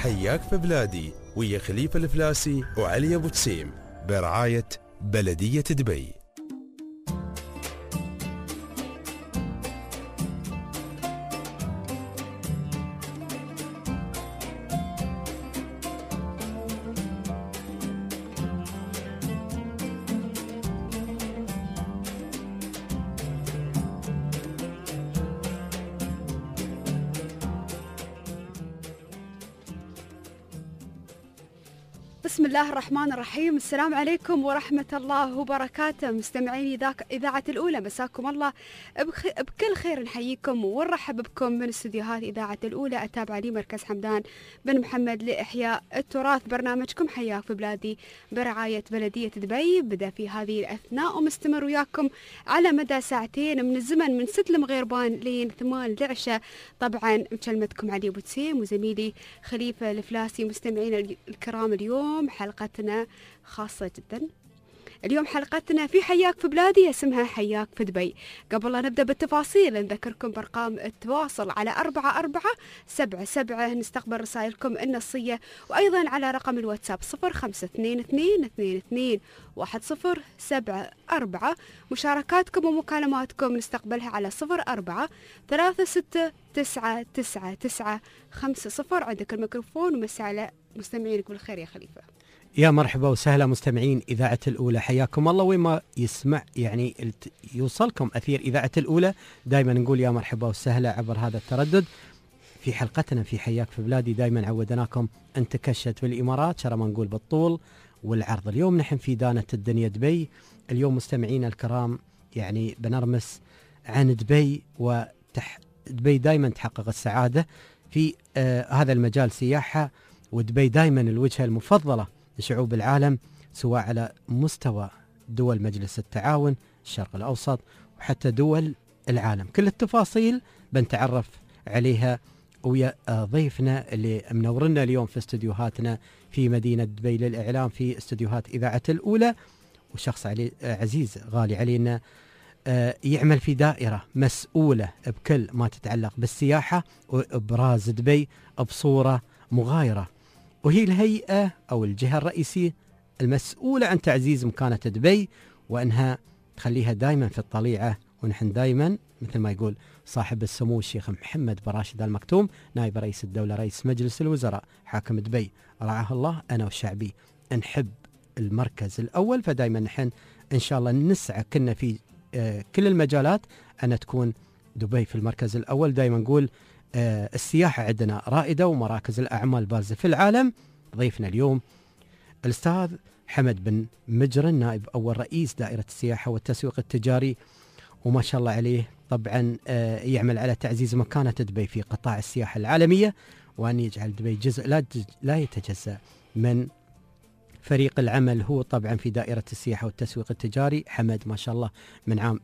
حياك في بلادي ويا خليفة الفلاسي وعلي أبو تسيم برعاية بلدية دبي. بسم الله الرحمن الرحيم. السلام عليكم ورحمة الله وبركاته. مستمعين إذاعة الأولى، مساكم الله بكل خير. نحييكم ونرحب بكم من استديوهات إذاعة الأولى. أتابع لي مركز حمدان بن محمد لإحياء التراث. برنامجكم حياك في بلادي برعاية بلدية دبي بدأ في هذه الأثناء ومستمر وياكم على مدى ساعتين من الزمن، من 6 المغربان لين 8 العشاء. طبعا مكلمتكم علي أبو تسيم وزميلي خليفة الفلاسي. مستمعين الكرام، اليوم حلقتنا خاصة جدا. اليوم حلقتنا في حياك في بلادي اسمها حياك في دبي. قبل لا نبدأ بالتفاصيل نذكركم بأرقام التواصل على 4477 نستقبل رسائلكم النصية، وأيضا على رقم الواتساب 0522221074. مشاركاتكم ومكالماتكم نستقبلها على 0436999950. عندك الميكروفون ومسي على مستمعينك بالخير يا خليفة. يا مرحبا وسهلا مستمعين إذاعة الأولى، حياكم الله. وين ما يسمع يعني يوصلكم أثير إذاعة الأولى، دائما نقول يا مرحبا وسهلا عبر هذا التردد. في حلقتنا في حياك في بلادي دائما عودناكم أن تكشت في الإمارات، شرى ما نقول بالطول والعرض. اليوم نحن في دانة الدنيا دبي. اليوم مستمعينا الكرام يعني بنرمس عن دبي، دبي دائما تحقق السعادة في هذا المجال سياحة، ودبي دائما الوجهة المفضلة لشعوب العالم، سواء على مستوى دول مجلس التعاون، الشرق الأوسط، وحتى دول العالم. كل التفاصيل بنتعرف عليها ويا ضيفنا اللي منورنا اليوم في استديوهاتنا في مدينة دبي للإعلام في استديوهات إذاعة الأولى، وشخص عزيز غالي علينا، يعمل في دائرة مسؤولة بكل ما تتعلق بالسياحة وإبراز دبي بصورة مغايرة، وهي الهيئة أو الجهة الرئيسية المسؤولة عن تعزيز مكانة دبي وأنها تخليها دائما في الطليعة. ونحن دائما مثل ما يقول صاحب السمو الشيخ محمد بن راشد آل مكتوم نائب رئيس الدولة رئيس مجلس الوزراء حاكم دبي رعاه الله، أنا وشعبي نحب المركز الأول. فدائما نحن إن شاء الله نسعى كنا في كل المجالات أن تكون دبي في المركز الأول. دائما نقول السياحة عندنا رائدة ومراكز الأعمال بارزة في العالم. ضيفنا اليوم الأستاذ حمد بن مجرن نائب أول رئيس دائرة السياحة والتسويق التجاري، وما شاء الله عليه طبعا يعمل على تعزيز مكانة دبي في قطاع السياحة العالمية، وأن يجعل دبي جزء لا يتجزأ من فريق العمل. هو طبعا في دائرة السياحة والتسويق التجاري. حمد ما شاء الله من عام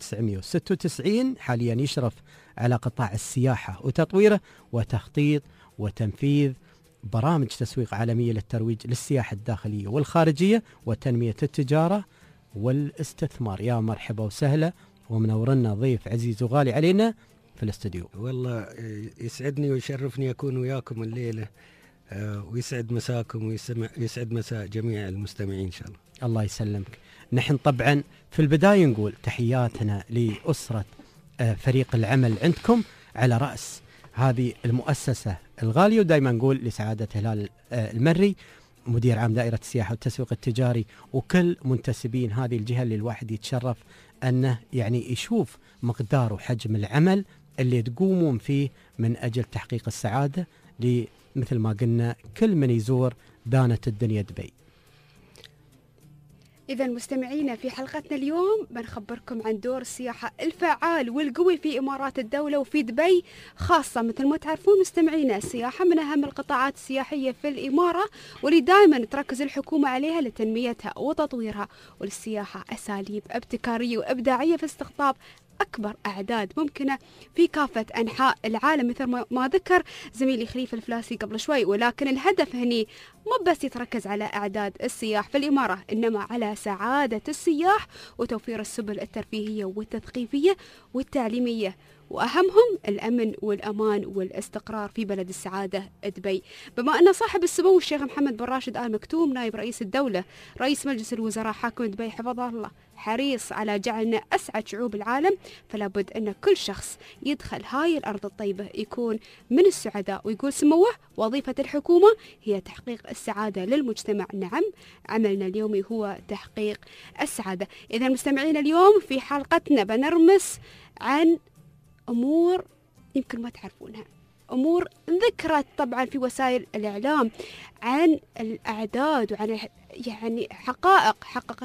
1996 حاليا يشرف على قطاع السياحة وتطويره وتخطيط وتنفيذ برامج تسويق عالمية للترويج للسياحة الداخلية والخارجية وتنمية التجارة والاستثمار. يا مرحبا وسهلا ومنورنا ضيف عزيز وغالي علينا في الاستوديو. والله يسعدني ويشرفني أكون وياكم الليلة، ويسعد مساكم ويسعد مساء جميع المستمعين إن شاء الله. الله يسلمك. نحن طبعا في البداية نقول تحياتنا لأسرة فريق العمل عندكم على رأس هذه المؤسسة الغالية، ودائما نقول لسعادة هلال المري مدير عام دائرة السياحة والتسويق التجاري وكل منتسبين هذه الجهة اللي الواحد يتشرف أنه يعني يشوف مقدار وحجم العمل اللي تقومون فيه من أجل تحقيق السعادة مثل ما قلنا كل من يزور دانة الدنيا دبي. إذا مستمعينا في حلقتنا اليوم بنخبركم عن دور السياحة الفعال والقوي في إمارات الدولة وفي دبي خاصة. مثل ما تعرفون مستمعينا السياحة من أهم القطاعات السياحية في الإمارة، واللي دائما تركز الحكومة عليها لتنميتها وتطويرها. وللسياحة أساليب ابتكارية وإبداعية في استقطاب أكبر أعداد ممكنة في كافة أنحاء العالم مثل ما ذكر زميلي خليفة الفلاسي قبل شوي. ولكن الهدف هني مو بس يتركز على أعداد السياح في الإمارة، إنما على سعادة السياح وتوفير السبل الترفيهية والتثقيفية والتعليمية، وأهمهم الأمن والأمان والاستقرار في بلد السعادة دبي. بما أن صاحب السمو الشيخ محمد بن راشد آل مكتوم نائب رئيس الدولة رئيس مجلس الوزراء حاكم دبي حفظه الله حريص على جعلنا أسعد شعوب العالم، فلا بد أن كل شخص يدخل هاي الأرض الطيبة يكون من السعداء. ويقول سموه وظيفة الحكومة هي تحقيق السعادة للمجتمع. نعم، عملنا اليومي هو تحقيق السعادة. إذا مستمعين اليوم في حلقتنا بنرمس عن أمور يمكن ما تعرفونها، أمور ذكرت طبعا في وسائل الإعلام عن الأعداد وعن يعني حقائق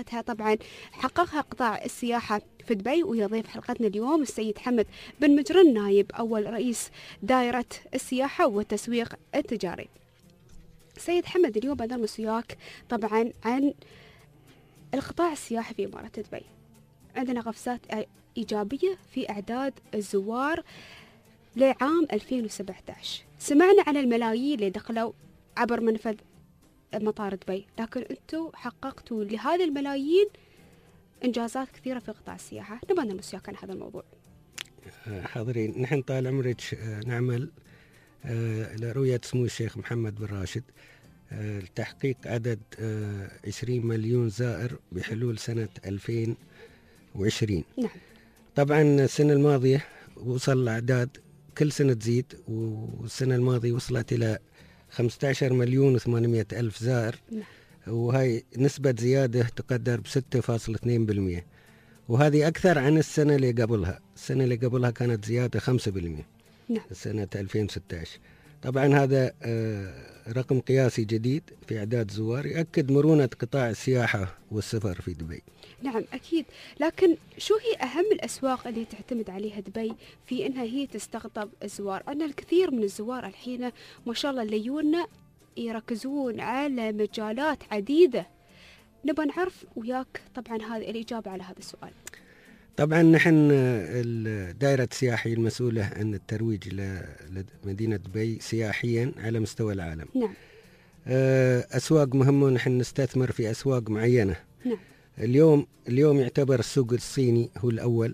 حققها قطاع السياحة في دبي. ويضيف حلقتنا اليوم السيد حمد بن مجرن نائب أول رئيس دائرة السياحة والتسويق التجاري. سيد حمد، اليوم بنرمس وياك طبعا عن القطاع السياحي في إمارة دبي. عندنا قفزات إيجابية في أعداد الزوار لعام 2017. سمعنا عن الملايين اللي دخلوا عبر منفذ مطار دبي، لكن أنتم حققتوا لهذه الملايين إنجازات كثيرة في قطاع السياحة. نبغى نلمس وياك عن هذا الموضوع. حاضرين، نحن طال عمرك نعمل لرؤية سمو الشيخ محمد بن راشد لتحقيق عدد 20 مليون زائر بحلول سنة 2020. نعم. طبعا السنة الماضية وصل الأعداد كل سنة تزيد، والسنة الماضية وصلت إلى 15 مليون و800 ألف زائر. نعم. وهي نسبة زيادة تقدر ب6.2%، وهذه أكثر عن السنة اللي قبلها. السنة اللي قبلها كانت زيادة 5%. نعم. سنة 2016. طبعا هذا رقم قياسي جديد في أعداد زوار يؤكد مرونة قطاع السياحة والسفر في دبي. نعم أكيد، لكن شو هي أهم الأسواق اللي تعتمد عليها دبي في أنها هي تستقطب الزوار؟ أن الكثير من الزوار الحين ما شاء الله اللي يجونا يركزون على مجالات عديدة. نبغى نعرف وياك طبعا هذه الإجابة على هذا السؤال. طبعا نحن الدائرة السياحية المسؤولة عن الترويج لمدينة دبي سياحيا على مستوى العالم. نعم. أسواق مهمة، نحن نستثمر في أسواق معينة. نعم. اليوم يعتبر السوق الصيني هو الأول،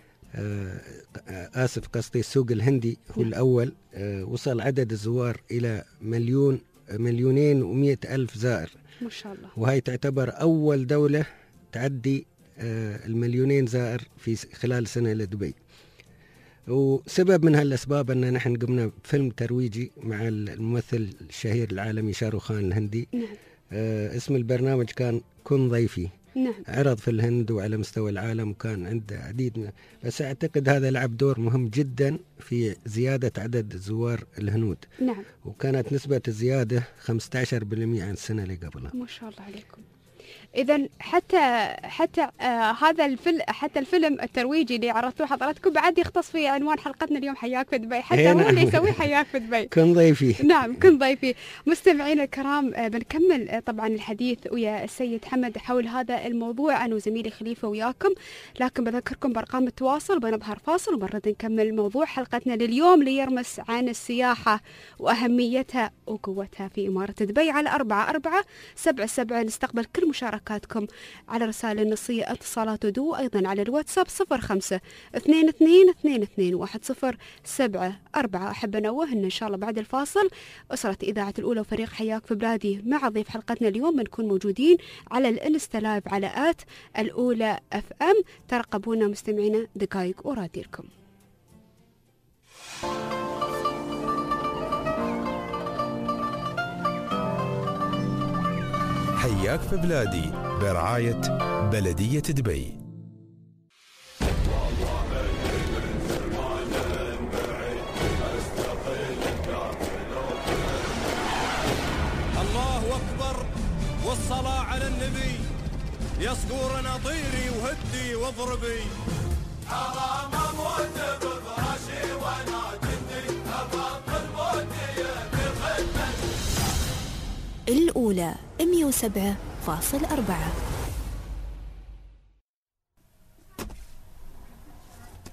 قصدي السوق الهندي هو الأول. وصل عدد الزوار إلى 2,200,000 ألف زائر ما شاء الله، وهي تعتبر أول دولة تعدي 2,000,000 زائر في خلال سنة لدبي. وسبب من هالأسباب أن نحن قمنا بفيلم ترويجي مع الممثل الشهير العالمي شاروخان الهندي. نعم. اسم البرنامج كان كن ضيفي. نعم. عرض في الهند وعلى مستوى العالم، وكان عنده عديد بس أعتقد هذا لعب دور مهم جدا في زيادة عدد زوار الهنود. نعم. وكانت نسبة الزيادة 15% عن السنة اللي قبلها. ما شاء الله عليكم. إذا حتى هذا حتى الفيلم الترويجي اللي عرضتوه حضراتكم بعد يختص في عنوان حلقتنا اليوم حياك في دبي، حتى هو اللي يسوي حياك في دبي. كن ضيفي. نعم، كن ضيفي. مستمعينا الكرام، بنكمل طبعا الحديث ويا السيد حمد حول هذا الموضوع أنا وزميلي خليفة وياكم، لكن بذكركم بأرقام التواصل. بنظهر فاصل وبنرد نكمل موضوع حلقتنا لليوم ليرمس عن السياحة وأهميتها وقوتها في إمارة دبي على 4477. نستقبل كل مشاركاتكم على رسالة النصية اتصالات ودو، أيضا على الواتساب 05-22-22-1074. أحب أنوه أن إن شاء الله بعد الفاصل أسرة إذاعة الأولى وفريق حياك في بلادي مع ضيف حلقتنا اليوم بنكون موجودين على الانستا لايف على الأولى FM. ترقبونا مستمعينا دقائق وراديركم. حياك في بلادي برعاية بلدية دبي. الله أكبر والصلاة على النبي، يصقورنا طيري وهدي واضربي. حرام أموت بفراشي وأنا جندي، أبطل موتي بالخدمة. الأولى 107.4.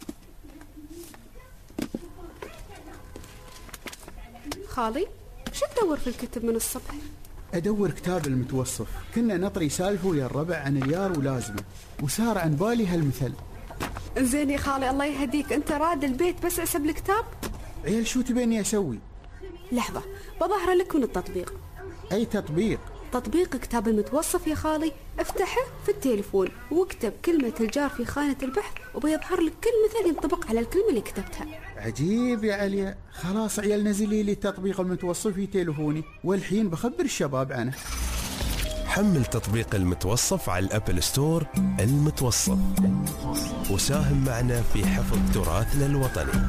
خالي شو تدور في الكتب من الصبح؟ أدور كتاب المتوصف. كنا نطري سالفه ويا الربع عن اليار ولازمه، وصار عن بالي هالمثل. زين يا خالي الله يهديك، انت راد البيت بس اسب الكتاب؟ عيال شو تبيني أسوي؟ لحظة بظهر لك من التطبيق. أي تطبيق؟ تطبيق كتاب المتوصف يا خالي، افتحه في التليفون واكتب كلمة الجار في خانة البحث وبيظهر لك كل مثل ينطبق على الكلمة اللي كتبتها. عجيب يا عليا. خلاص عيال نزلي لي التطبيق المتوصف في تليفوني، والحين بخبر الشباب عنه. حمل تطبيق المتوصف على الأبل ستور. المتوصف، وساهم معنا في حفظ تراثنا الوطني.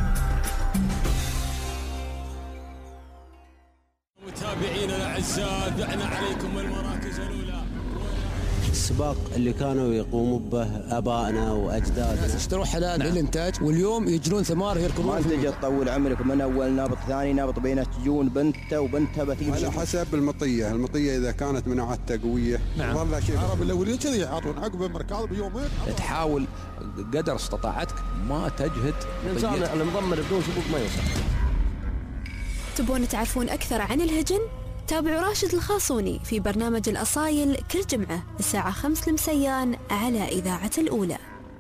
متابعينا الاعزاء، دعنا عليكم المراكز الاولى. السباق اللي كانوا يقوموا به ابائنا واجدادنا، اشتروا حلال للانتاج واليوم يجرون ثمار يركبون. ما تجي تطول عمرك من اول نابط ثاني نابط بينه تجون بنته وبنتها بتيجي على حسب المطيه اذا كانت مناعتها قويه. والله شيء العرب الاولين كذي يعطون عقب مركز بيومين. تحاول قدر استطاعتك ما تجهد. الانسان المضمر بدون سبوق ما يوصل. تبون تعرفون أكثر عن الهجن؟ تابعوا راشد الخاصوني في برنامج الأصايل كل جمعة الساعة 5 المسيان على إذاعة الأولى.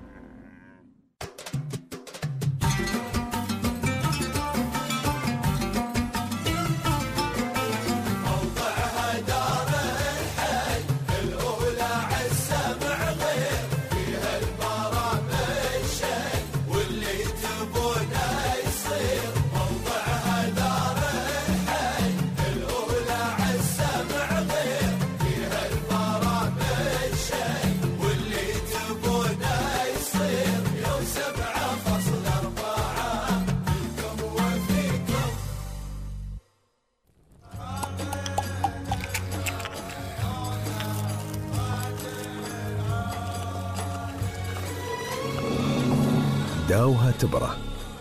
داوها تبرة.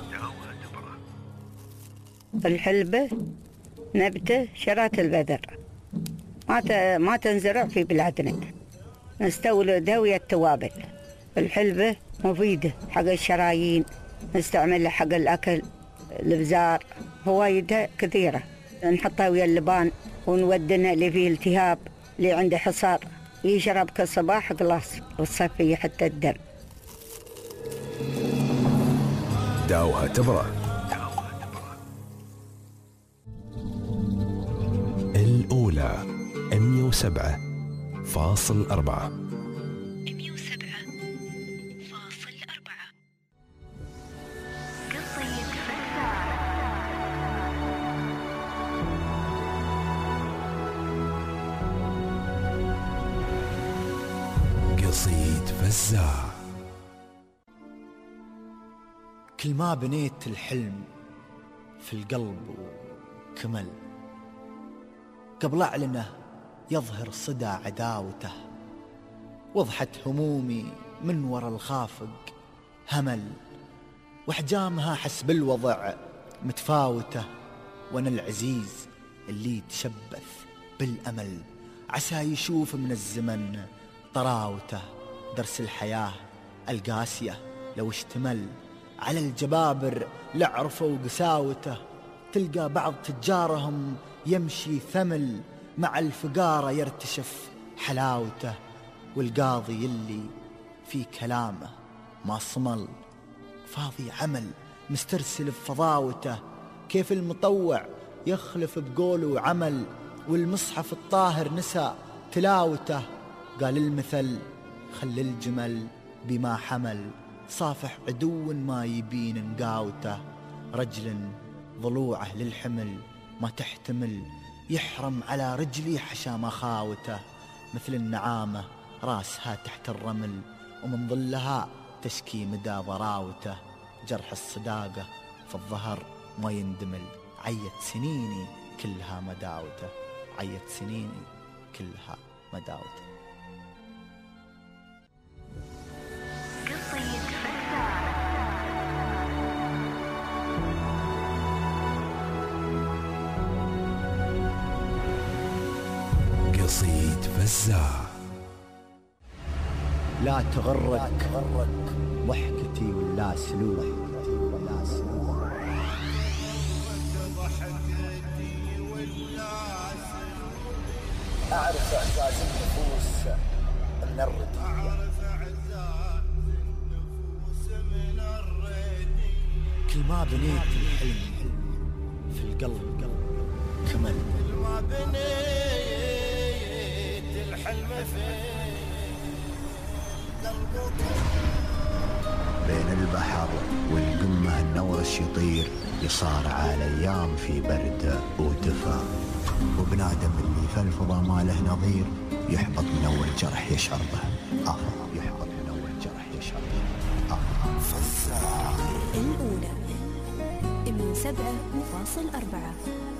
الحلبة نبتة شرات البذر ما تنزرع في بلادنا، نستولد ويا التوابل. الحلبة مفيدة حق الشرايين، نستعملها حق الأكل، البزار، فوائدها كثيرة. نحطها ويا اللبان ونودنا اللي فيه التهاب، اللي عنده حصار يشرب كالصباح قلاص وتصفي حتى الدم. داوها تبرة. الأولى 107.4. قصيد فزاع. كل ما بنيت الحلم في القلب وكمل، قبل أعلنه يظهر صدى عداوته، وضحت همومي من وراء الخافق همل، واحجامها حسب الوضع متفاوته، وانا العزيز اللي تشبث بالأمل، عسى يشوف من الزمن طراوته. درس الحياة القاسية لو اشتمل على الجبابر لعرفوا قساوته، تلقى بعض تجارهم يمشي ثمل، مع الفقارة يرتشف حلاوته، والقاضي اللي في كلامه ما صمل فاضي عمل مسترسل بفضاوته، كيف المطوع يخلف بقوله وعمل، والمصحف الطاهر نسى تلاوته. قال المثل خل الجمل بما حمل، صافح عدو ما يبين نقاوته، رجل ضلوعه للحمل ما تحتمل، يحرم على رجلي حشا مخاوته، مثل النعامة راسها تحت الرمل، ومن ظلها تشكي مدى ضراوته، جرح الصداقة في الظهر ما يندمل، عيت سنيني كلها مداوته، عيت سنيني كلها مداوته. قصيد فزاع. لا تغرك ضحكتي ولا سلوك، الردية. كل ما بنيت الحلم في القلب كمل. كل ما بنيت الحلم في بين البحر والقمة النورس يطير، يصارع الأيام في برد ودفا، وبنادم اللي في الفضا ما له نظير، يحبط من أول جرح يشعر به، يحبط من أول جرح يشعر به. فزاع الأولى 107.4.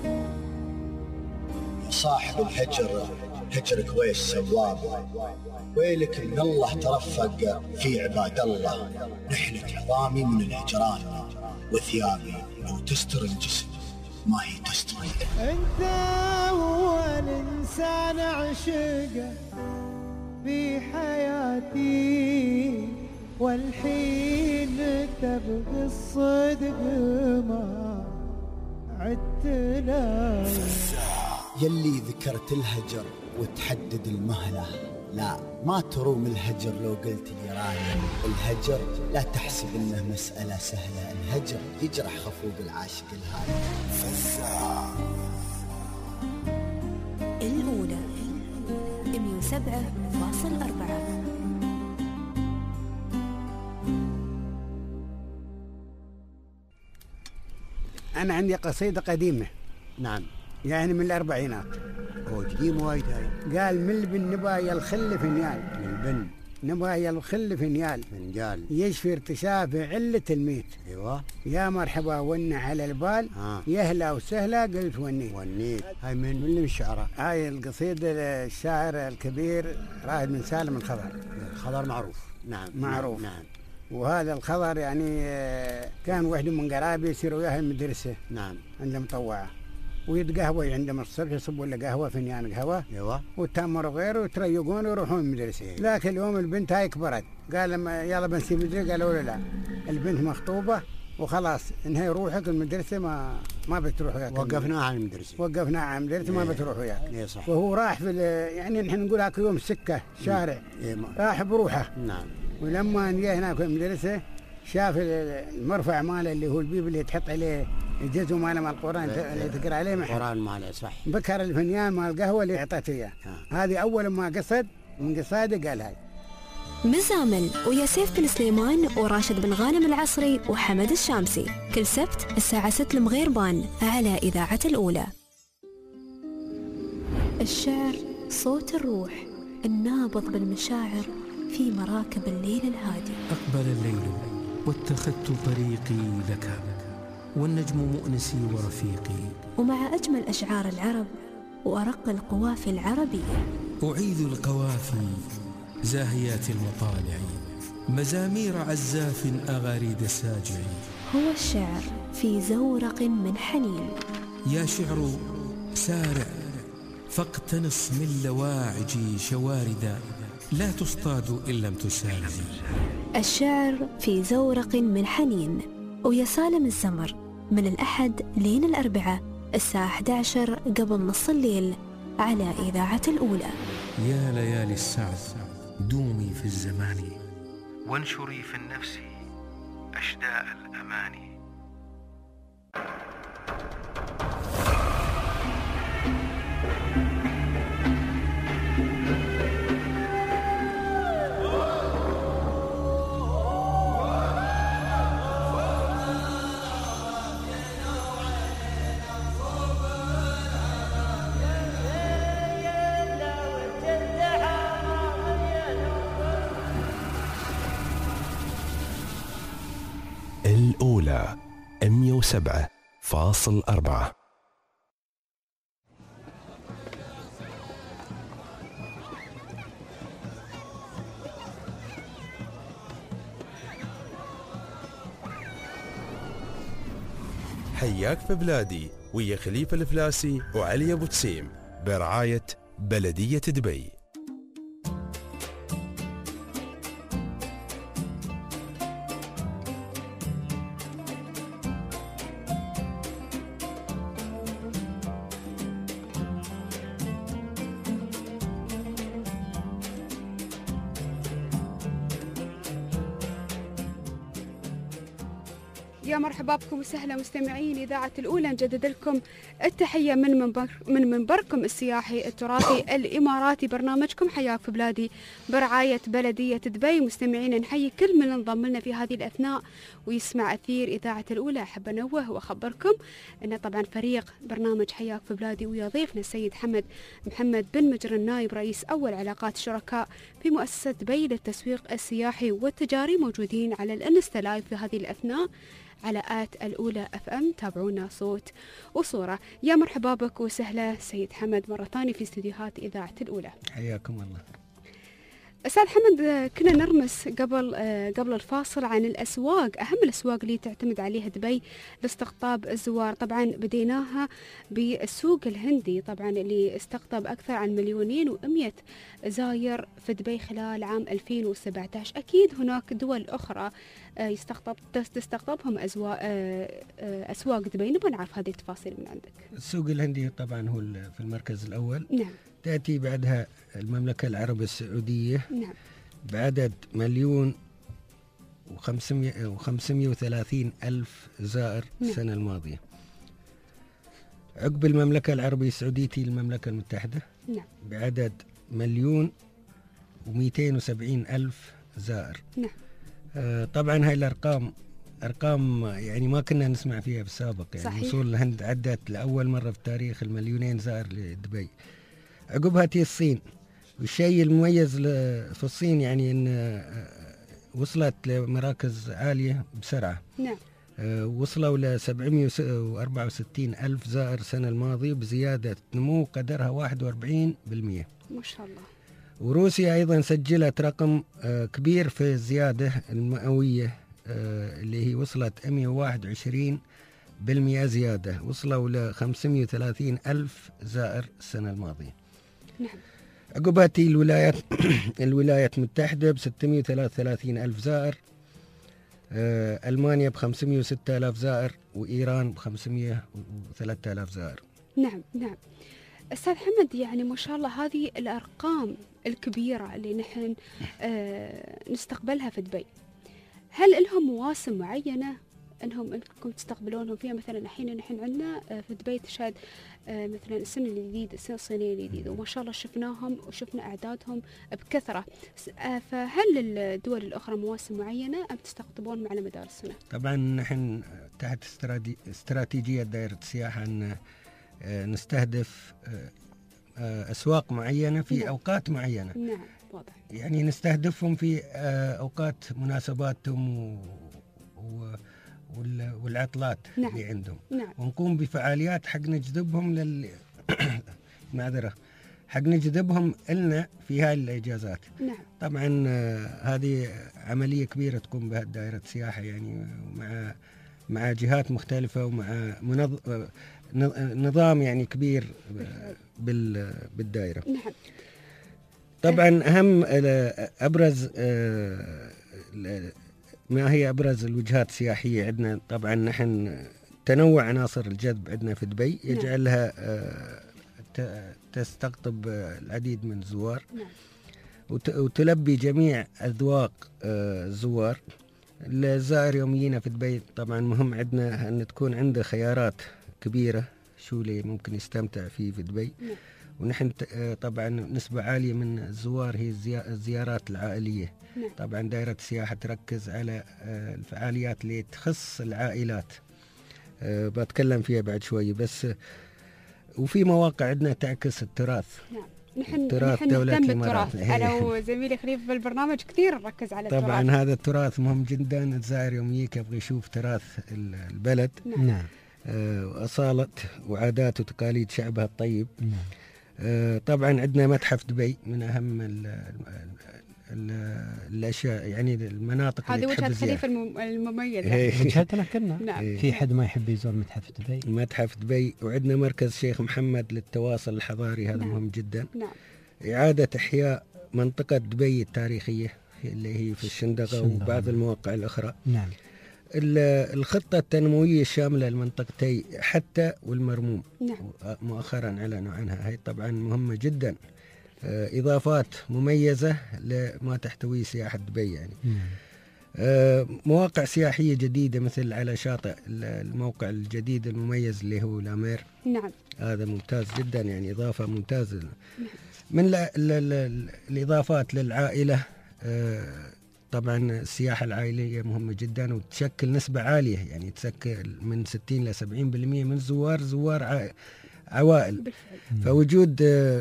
صاحب الهجر هجرك ويش سواب، ويلك من الله ترفق في عباد الله. نحنة عظامي من الهجران، وثيابي لو تستر الجسم ما هي تستر. انت اول انسان عشقه في حياتي، والحين تبغي الصدق ما عدت لا. يلي ذكرت الهجر وتحدد المهلة، لا ما تروم الهجر لو قلت لي رايم. الهجر لا تحسب انه مسألة سهلة، الهجر يجرح خفوق العاشق الهاي. فزاع الأولى 107.4. أنا عندي قصيدة قديمة. نعم. يعني من الأربعينات. قديم وايد هاي. قال من البن نبايا الخل فنيال. من البن نبايا الخل فنيال. فنجال. يشفي ارتشاف علة الميت. ايوه. يا مرحبا ون على البال. يهلا وسهلا قلت ونيت. هاي من اللي الشعراء؟ هاي القصيدة الشاعر الكبير رائد بن سالم الخضر. الخضر معروف. نعم. معروف. نعم. وهذا الخضر يعني كان واحد من قرابي يصيروا وياه المدرسة. نعم. عنده مطوعة ويتقهوى عندهم الصبح، يصبوا له قهوة فنيان قهوة. ايوه. وتمروا غيره وتريقون ويروحون المدرسة. لكن اليوم البنت هاي كبرت، قال لما يلا بنسيب المدرسة، قالوا لا البنت مخطوبة وخلاص انهي روحك المدرسة ما بتروح وياك. وقفناها عن المدرسة. وقفناها عن المدرسة ما بتروح وياك. ايه صح. وهو راح في يعني نحن نقول هاك يوم سكة شارع. راح بروحه. نعم. ولما جاء هناك في المدرسة شاف المرفع ماله اللي هو البيب اللي تحط عليه الجزء ماله مال القرآن اللي تقرأ عليه القرآن ماله صح. بكر الفنيان مال القهوة اللي اعطته اياه. هذه أول ما قصد من قصاده قال هاي. مزامل ويا سيف بن سليمان وراشد بن غانم العصري وحمد الشامسي، كل سبت الساعة 6 المغيربان على إذاعة الأولى. الشعر صوت الروح النابض بالمشاعر في مراكب الليل الهادي. أقبل الليل واتخذت طريقي لك، والنجم مؤنسي ورفيقي، ومع أجمل أشعار العرب وأرق القوافي العربية أعيد القوافي زاهيات المطالع، مزامير عزاف أغاريد الساجع. هو الشعر في زورق من حنين. يا شعر سارع فاقتنص من لواعجي شواردا، لا تصطاد إن لم تسالم. الشعر في زورق من حنين ويا سالم الزمر من الأحد لين الأربعاء الساعة 11 قبل نص الليل على إذاعة الأولى. يا ليالي السعد دومي في الزمان، وانشري في النفس أشداء الأماني. الأولى 107.4. حياك في بلادي ويا خليفة الفلاسي وعلي أبو تسيم برعاية بلدية دبي. يا مرحبا بكم وسهلا مستمعين إذاعة الأولى. نجدد لكم التحية من منبركم السياحي التراثي الإماراتي، برنامجكم حياك في بلادي برعاية بلدية دبي. مستمعين نحيي كل من انضم لنا في هذه الأثناء ويسمع أثير إذاعة الأولى. أحب أنوه وأخبركم أن طبعا فريق برنامج حياك في بلادي ويا ضيفنا السيد محمد بن مجر النايب رئيس أول علاقات الشركاء في مؤسسة دبي للتسويق السياحي والتجاري موجودين على الانستا لايف في هذه الأثناء على الأولى FM. تابعونا صوت وصورة. يا مرحبا بك وسهلا سيد حمد مرة ثانية في استديوهات إذاعة الأولى. حياكم الله. أستاذ حمد، كنا نرمس قبل الفاصل عن الأسواق، أهم الأسواق اللي تعتمد عليها دبي لاستقطاب الزوار. طبعا بديناها بالسوق الهندي طبعا اللي استقطب أكثر عن 2,100,000 زاير في دبي خلال عام 2017. أكيد هناك دول أخرى تستقطبهم أسواق دبي. نبغى نعرف هذه التفاصيل من عندك. السوق الهندي طبعا هو في المركز الأول. نعم. تأتي بعدها المملكة العربية السعودية. نعم. بعدد 1,530,000 زائر السنة الماضية. عقب المملكة العربية السعودية المملكة المتحدة. نعم. بعدد 1,270,000 زائر. نعم. طبعا هاي الأرقام يعني ما كنا نسمع فيها بالسابق، يعني صحيح. وصول الهند عدت لأول مرة في التاريخ 2,000,000 زائر لدبي. عقبها تي الصين، والشيء المميز في الصين يعني أن وصلت لمراكز عالية بسرعة. نعم. وصلوا ل 764,000 زائر السنة الماضية بزيادة نمو قدرها 41%. ما شاء الله. وروسيا أيضا سجلت رقم كبير في الزيادة المئوية اللي هي وصلت 121% زيادة، وصلوا ل 530,000 زائر السنة الماضية. نعم. عقبها تي الولايات المتحدة ب 633,000 زائر، ألمانيا ب 506,000 زائر، وإيران ب 503,000 زائر. نعم نعم. أستاذ حمد، يعني ما شاء الله هذه الأرقام الكبيرة اللي نحن نستقبلها في دبي، هل لهم مواسم معينة انكم تستقبلونهم فيها؟ مثلا الحين نحن عندنا في دبي تشهد مثلا السنة الجديدة، الصينية الجديدة، وما شاء الله شفناهم وشفنا أعدادهم بكثرة. فهل الدول الأخرى مواسم معينة أم تستقطبون على مدار السنة؟ طبعا نحن تحت استراتيجية دائرة السياحة أن نستهدف أسواق معينة في نعم. أوقات معينة. نعم واضح. يعني نستهدفهم في أوقات مناسباتهم والعطلات. نعم. اللي عندهم. نعم. ونقوم بفعاليات حق نجذبهم معذرة، حق نجذبهم لنا في هاي الإجازات. نعم. طبعا هذه عملية كبيرة تقوم بها دائرة السياحة، يعني مع جهات مختلفة ومع نظام يعني كبير بالدائرة. نعم. طبعا أهم أبرز ما هي أبرز الوجهات السياحية عندنا؟ طبعا نحن تنوع عناصر الجذب عندنا في دبي يجعلها تستقطب العديد من الزوار. نعم. وتلبي جميع أذواق الزوار. الزائر يوميين في دبي طبعا مهم عندنا أن تكون عنده خيارات كبيرة شو اللي ممكن يستمتع فيه في دبي. نعم. ونحن طبعا نسبة عالية من الزوار هي الزيارات العائلية. نعم. طبعا دائرة السياحة تركز على الفعاليات اللي تخص العائلات، بتكلم فيها بعد شوي. بس وفي مواقع عندنا تعكس التراث. نعم. نحن دولة نهتم بالتراث. أنا وزميلي خليفة في البرنامج كثير نركز على التراث. طبعا هذا التراث مهم جدا. الزائر يوميك يبغى يشوف تراث البلد. نعم. وأصالة وعادات وتقاليد شعبها الطيب. نعم. طبعا عندنا متحف دبي من أهم الأشياء، يعني المناطق هذه اللي تحب وجهة الزيارة. خليفة المميزة. وجهتنا كلنا. نعم. في حد ما يحب يزور متحف دبي؟ متحف دبي. وعندنا مركز شيخ محمد للتواصل الحضاري، هذا نعم. مهم جدا. نعم. إعادة إحياء منطقة دبي التاريخية اللي هي في الشندقة وبعض المواقع الأخرى. نعم. الخطة التنموية الشاملة لمنطقتي حتى والمرموم. نعم. مؤخرا أعلنوا عنها، هي طبعا مهمة جدا. إضافات مميزة لما تحتويه سياحة دبي يعني. مواقع سياحية جديدة مثل على شاطئ الموقع الجديد المميز اللي هو لامير. نعم. هذا ممتاز جدا، يعني إضافة ممتازة. من الإضافات للعائلة، طبعا السياحة العائلية مهمة جدا وتشكل نسبة عالية، يعني تشكل من 60 إلى 70% من زوار عوائل. فوجود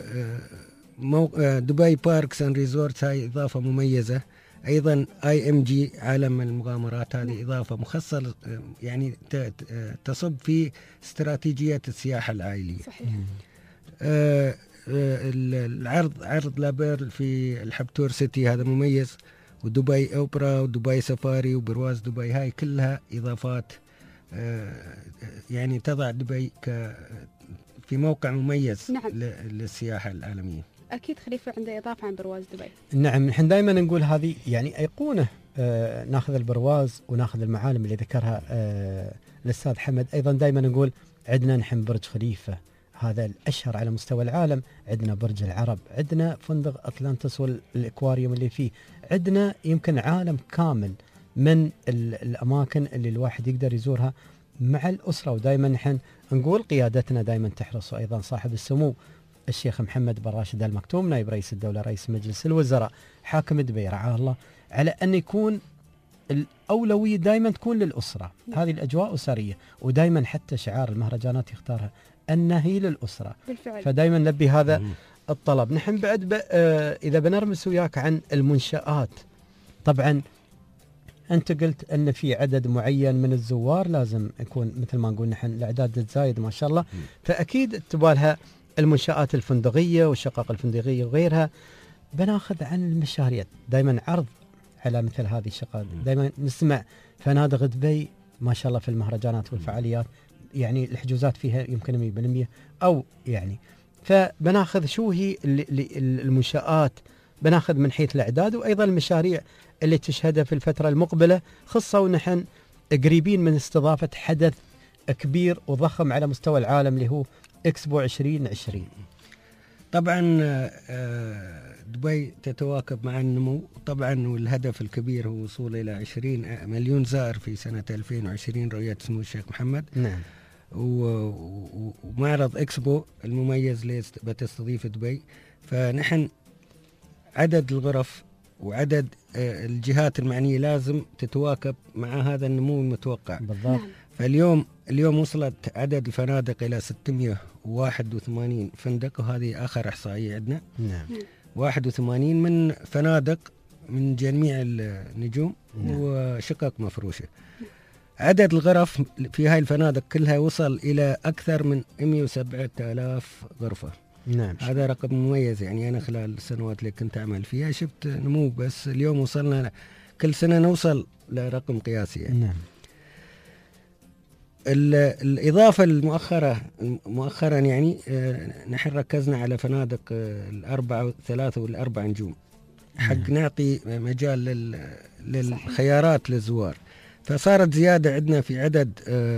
دبي باركس اند ريزورتس هاي إضافة مميزة. أيضا IMG عالم المغامرات، هذه إضافة مخصصة يعني تصب في استراتيجية السياحة العائلية. صحيح. عرض لابير في الحبتور سيتي هذا مميز، ودبي أوبرا ودبي سفاري وبرواز دبي، هاي كلها إضافات يعني تضع دبي في موقع مميز. نعم. للسياحة العالمية. أكيد خليفة عنده إضافة عن برواز دبي. نعم، نحن دائما نقول هذه يعني أيقونة، ناخذ البرواز وناخذ المعالم اللي ذكرها الأستاذ حمد. أيضا دائما نقول عندنا نحن برج خليفة، هذا الأشهر على مستوى العالم. عندنا برج العرب، عندنا فندق أطلانتس والإكواريوم اللي فيه، عندنا يمكن عالم كامل من الأماكن اللي الواحد يقدر يزورها مع الأسرة. ودائما نحن نقول قيادتنا دائما تحرص، وأيضا صاحب السمو الشيخ محمد بن راشد آل مكتوم نائب رئيس الدولة رئيس مجلس الوزراء حاكم دبي رعاه الله، على أن يكون الأولوية دائما تكون للأسرة. هذه الأجواء أسرية، ودائما حتى شعار المهرجانات يختارها النهي للأسرة. بالفعل. فدائما نلبي هذا الطلب. نحن بعد إذا بنرمس وياك عن المنشآت، طبعا أنت قلت أن في عدد معين من الزوار لازم يكون مثل ما نقول نحن الأعداد تزايد ما شاء الله، فأكيد تبالها المنشآت الفندقية والشقق الفندقية وغيرها. بناخذ عن المشاريع دائما عرض على مثل هذه الشقق. دائما نسمع فنادق دبي ما شاء الله في المهرجانات والفعاليات، يعني الحجوزات فيها يمكن 100% أو يعني. فبناخذ شو هي المنشآت، بناخذ من حيث الأعداد، وأيضا المشاريع اللي تشهدها في الفترة المقبلة، خصة ونحن قريبين من استضافة حدث كبير وضخم على مستوى العالم اللي هو إكسبو 2020. طبعا دبي تتواكب مع النمو طبعا، والهدف الكبير هو وصول إلى 20 مليون زائر في سنة 2020 رؤية سمو الشيخ محمد. نعم. ومعرض إكسبو المميز اللي بتستضيف دبي، فنحن عدد الغرف وعدد الجهات المعنية لازم تتواكب مع هذا النمو المتوقع. بالضبط. فاليوم وصلت عدد الفنادق إلى 681 فندق، وهذه آخر إحصائية عندنا. نعم. 81 من فنادق من جميع النجوم. نعم. وشقق مفروشة. عدد الغرف في هاي الفنادق كلها وصل إلى أكثر من 107,000 غرفة. نعم. هذا رقم مميز، يعني أنا خلال السنوات اللي كنت أعمل فيها شفت نمو، بس اليوم وصلنا كل سنة نوصل لرقم قياسي يعني. نعم. الإضافة مؤخرا يعني نحن ركزنا على فنادق ال3 وال4 نجوم، حق نعطي مجال للخيارات للزوار. فصارت زيادة عندنا في عدد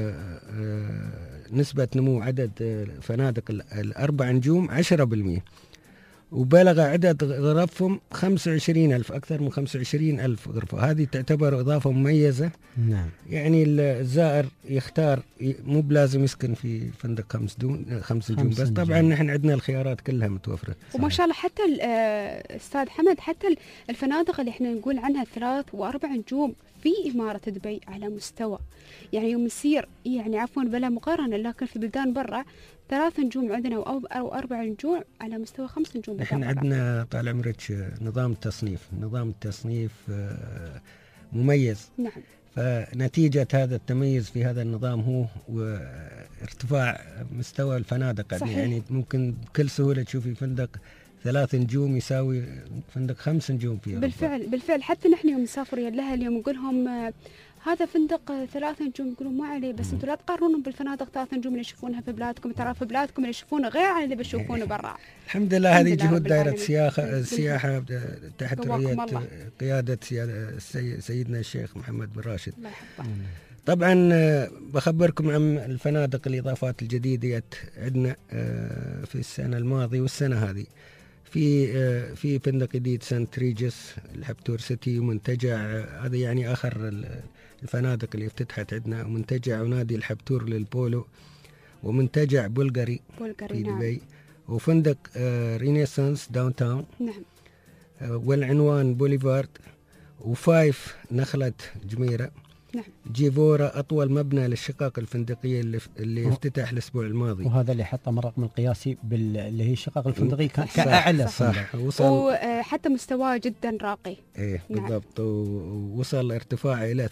نسبة نمو عدد فنادق ال4 نجوم 10%، وبلغ عدد غرفهم 25,000، أكثر من 25,000 غرفة. هذه تعتبر إضافة مميزة. نعم. يعني الزائر يختار، مو بلازم يسكن في فندق 5 نجوم بس. طبعا نحن عندنا الخيارات كلها متوفرة. وما شاء الله حتى أستاذ حمد، حتى الفنادق اللي احنا نقول عنها 3 و4 نجوم في إمارة دبي على مستوى، يعني يوم نسير يعني عفوا بلا مقارنة، لكن في بلدان برا 3 نجوم عندنا أو 4 نجوم على مستوى 5 نجوم. نحن عندنا طال عمرك نظام التصنيف مميز. نعم. فنتيجة هذا التميز في هذا النظام هو ارتفاع مستوى الفنادق. صحيح. يعني ممكن بكل سهولة تشوفي فندق 3 نجوم يساوي فندق 5 نجوم فيه. بالفعل حتى نحن يوم نسافر لها اليوم نقول لهم هذا فندق 3 نجوم، يقولون ما عليه، بس انتم لا تقارنون بالفنادق 3 نجوم اللي يشوفونها في بلادكم. ترى في بلادكم اللي يشوفونه غير عن اللي بيشوفونه برا. الحمد لله. هذه جهود دائرة السياحة تحت رؤية قيادة سيدنا الشيخ محمد بن راشد. طبعا بخبركم عن الفنادق الإضافات الجديدة عندنا في السنة الماضية والسنة هذه. في فندق جديد سانت ريجس الحبتور سيتي، ومنتجع هذا يعني آخر الفنادق اللي افتتحت عندنا، ومنتجع ونادي الحبتور للبولو، ومنتجع بلغاري في دبي، وفندق رينيسانس داون تاون، نعم، والعنوان بوليفارد، وفايف نخلة جميرة، نعم، جيفورا أطول مبنى للشقق الفندقية اللي افتتح الأسبوع الماضي، وهذا اللي حطه من الرقم القياسي اللي هي الشقق الفندقية كأعلى صح. وحتى مستواه جدا راقي. إيه بالضبط. ووصل ارتفاعه إلى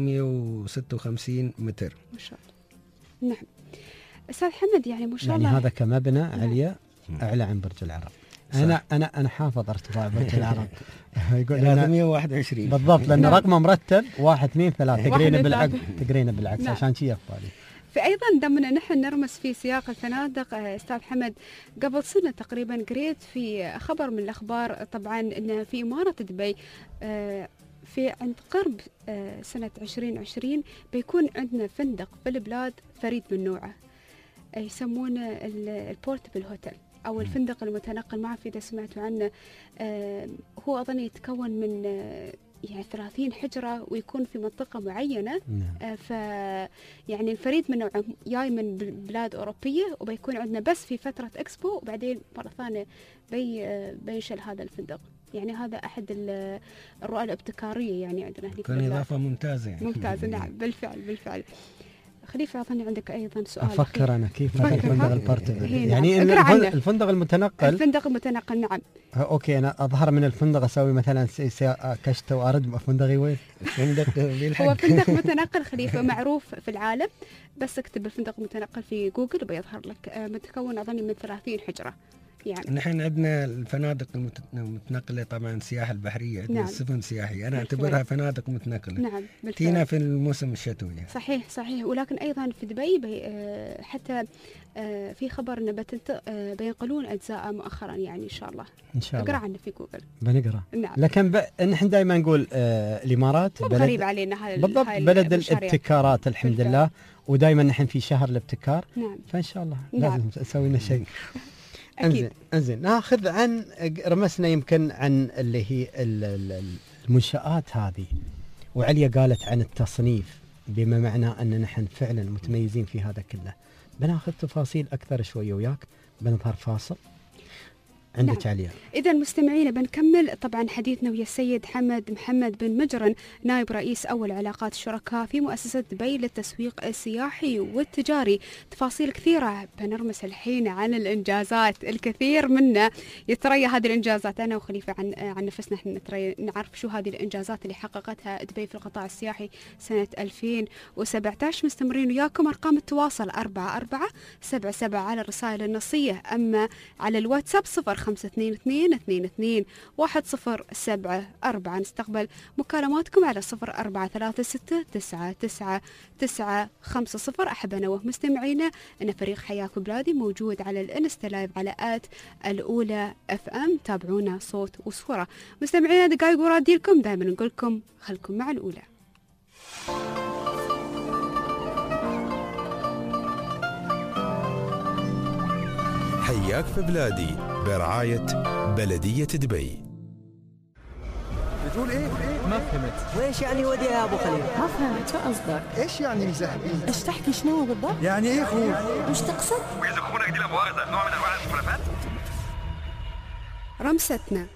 356 متر ما شاء الله. نعم أستاذ حمد، يعني ما شاء الله يعني هذا كمبنى عليا أعلى عن برج العرب. أنا حافظ ارتفاع برج العرب يقول 321 بالضبط، لأن رقمه مرتب 1 2 3 تقرينا بالعكس عشان شيء أفضل. فأيضا دمنا نحن نرمس في سياق الفنادق أستاذ حمد، قبل سنة تقريبا قريت في خبر من الأخبار طبعا أن في إمارة دبي في عند قرب سنة 2020 بيكون عندنا فندق في البلاد فريد من نوعه، يسمونه البورتبل هوتيل أو الفندق المتنقل. ما أعرف إذا سمعتوا عنه. هو أظن يتكون من يعني 30 حجرة ويكون في منطقة معينة. يعني الفريد من نوعه جاي من بلاد أوروبية، وبيكون عندنا بس في فترة إكسبو، وبعدين مرة ثانية بينشل هذا الفندق. يعني هذا أحد الرؤى الابتكارية يعني عندنا هنا. كان إضافة ممتازة يعني. ممتازة نعم، بالفعل. خليفة أظن عندك أيضا سؤال. أفكر أنا كيف هذا الفندق البورتبل، يعني الفندق المتنقل. نعم. أوكي، أنا أظهر من الفندق أسوي مثلا كشتة وأرد فندقي وين؟ هو فندق متنقل خليفة معروف في العالم، بس اكتب الفندق المتنقل في جوجل وبيظهر لك. متكون أظن من 30 حجرة. يعني نحن عندنا الفنادق المتنقلة طبعا السياحة البحرية، عندنا نعم. السفن سياحي، أنا أعتبرها فنادق متنقلة. نعم بالفعل. تينا في الموسم الشتوي. صحيح. ولكن أيضا في دبي حتى في خبر أنه بينقلون أجزاء مؤخرا يعني إن شاء الله. اقرأ عنه في جوجل. بنقرأ. نعم. لكن نحن دائما نقول الإمارات بلد غريب علينا بالضبط، بلد الابتكارات الحمد لله، ودائما نحن في شهر الابتكار. نعم. فإن شاء الله لازم نسوي لنا شيء. انزين ناخذ عن رمسنا يمكن عن اللي هي المنشآت هذه، وعليا قالت عن التصنيف، بما معنى أن نحن فعلا متميزين في هذا كله. بناخذ تفاصيل أكثر شوية وياك، بنظهر فاصل عندك. نعم. عليا إذا مستمعينا بنكمل طبعا حديثنا ويا السيد محمد بن مجرن، نائب رئيس أول علاقات الشركاء في مؤسسة دبي للتسويق السياحي والتجاري. تفاصيل كثيرة بنرمس الحين عن الإنجازات، الكثير منا يتريا هذه الإنجازات. أنا وخليفة عن نفسنا احنا نعرف شو هذه الإنجازات اللي حققتها دبي في القطاع السياحي سنة 2017. مستمرين وياكم. أرقام التواصل 4477 على الرسائل النصية، أما على الواتساب 0522210774. نستقبل مكالماتكم على 0436999950. أحب أنوه مستمعينا أن فريق حياك بلادي موجود على الانستا لايف على الأولى FM. تابعونا صوت وصورة. مستمعينا دقائق وراديلكم دائما نقول لكم خلكم مع الأولى. حياك في بلادي برعاية بلدية دبي. بتقول ايه؟ ما فهمت. وايش يعني ودي يا ابو خليل؟ ما فهمت شو قصدك؟ ايش يعني مزهقين؟ ايش تحكي شنو بالضبط؟ يعني ايه خوف؟ وش تقصد؟ وإذا أخونا دي لمؤاخذة نوع من أنواع المخالفات. رمستنا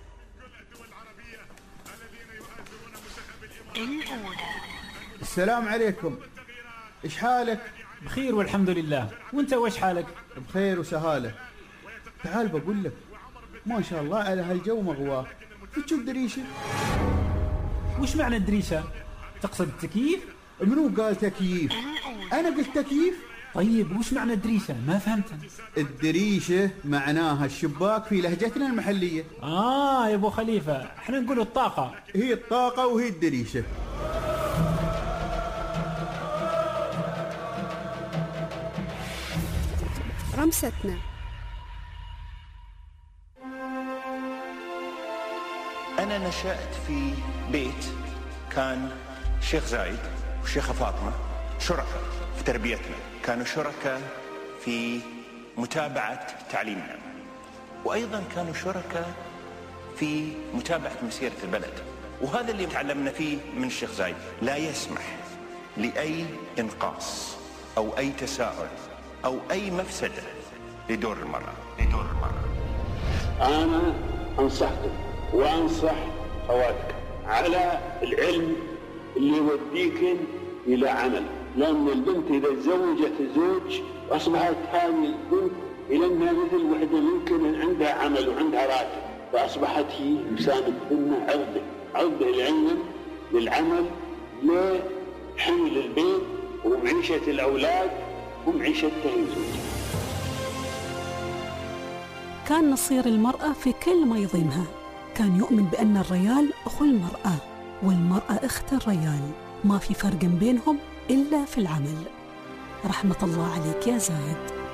السلام عليكم، ايش حالك؟ بخير والحمد لله، وانت وش حالك؟ بخير وسهالة. تعال بقول لك، ما شاء الله على هالجو مغواه. تشوف دريشة؟ وش معنى الدريشة؟ تقصد التكييف؟ منو قال تكييف؟ أنا قلت تكييف؟ طيب وش معنى الدريشة؟ ما فهمت. الدريشة معناها الشباك في لهجتنا المحلية. يا أبو خليفة، احنا نقول الطاقة. هي الطاقة وهي الدريشة. رمستنا أنا نشأت في بيت كان الشيخ زايد والشيخة فاطمة شركاء في تربيتنا، كانوا شركاء في متابعة تعليمنا. وأيضا كانوا شركاء في متابعة مسيرة البلد. وهذا اللي تعلمنا فيه من الشيخ زايد، لا يسمح لأي إنقاص أو أي تساؤل أو أي مفسدة لدور المرأة. أنا أنصحكم وأنصح خواتكم على العلم اللي يوديكن إلى عمل، لأن البنت إذا تزوجت زوج أصبحت هذه البنت إلى أنها مثل وحدة يمكن عندها عمل وعندها راتب، فأصبحت هي إنسانة أنها عرضة للعلم للعمل لحمل البيت ومعيشة الأولاد ومعيشتها الزوج. كان نصير المرأة في كل ما يضيمها، كان يؤمن بأن الرجال أخو المرأة والمرأة أخت الرجال، ما في فرق بينهم إلا في العمل. رحمة الله عليك يا زايد.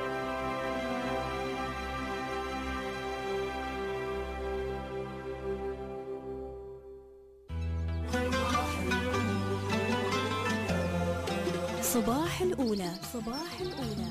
صباح الأولى. صباح الأولى.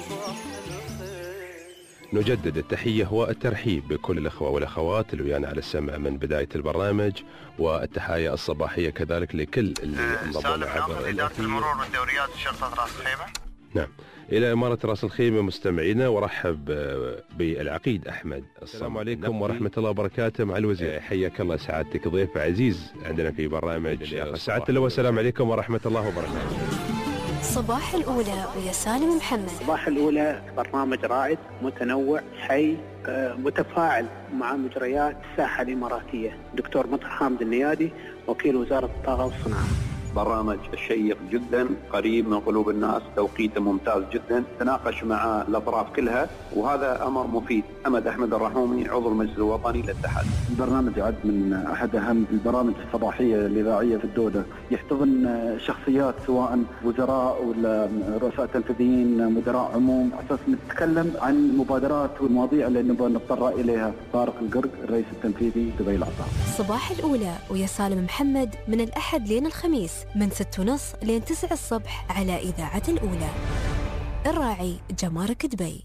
نجدد التحية والترحيب بكل الأخوة والأخوات اللي ويانا على السمع من بداية البرنامج، والتحايا الصباحية كذلك لكل اللي انضموا عبر إدارة المرور والدوريات شرطة رأس الخيمة. نعم، إلى إمارة رأس الخيمة مستمعينا، ورحب بالعقيد أحمد. السلام عليكم ورحمة الله وبركاته. مع الوزير، حياك الله سعادتك، ضيف عزيز عندنا في برنامج سعادة الله. والسلام عليكم ورحمة الله وبركاته. صباح الأولى ويا سالم محمد. صباح الأولى برنامج رائد متنوع حي متفاعل مع مجريات الساحة الإماراتية. دكتور مطر حامد النيادي، وكيل وزارة الطاقة والصناعة. برنامج شيق جدا، قريب من قلوب الناس، توقيته ممتاز جدا، تناقش مع الأطراف كلها، وهذا أمر مفيد. أحمد الرحومي، عضو المجلس الوطني للاتحاد. البرنامج يعد من أحد أهم البرامج الصباحية الإذاعية في الدولة، يحتضن شخصيات سواء وزراء ولا رؤساء تنفيذيين، مدراء عموم، أساس نتكلم عن المبادرات والمواضيع اللي نبغى نتطرق إليها. طارق القرق، الرئيس التنفيذي دبي العطار. صباح الأولى ويا سالم محمد من الأحد لين الخميس من 6:30 لين 9 الصبح على إذاعة الأولى. الراعي جمارك دبي.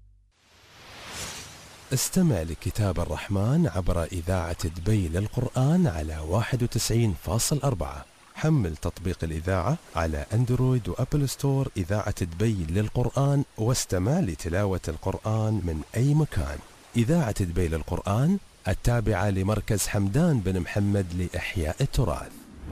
استمع لكتاب الرحمن عبر إذاعة دبي للقرآن على 91.4. حمل تطبيق الإذاعة على أندرويد وأبل ستور. إذاعة دبي للقرآن، واستمع لتلاوة القرآن من أي مكان. إذاعة دبي للقرآن التابعة لمركز حمدان بن محمد لإحياء التراث.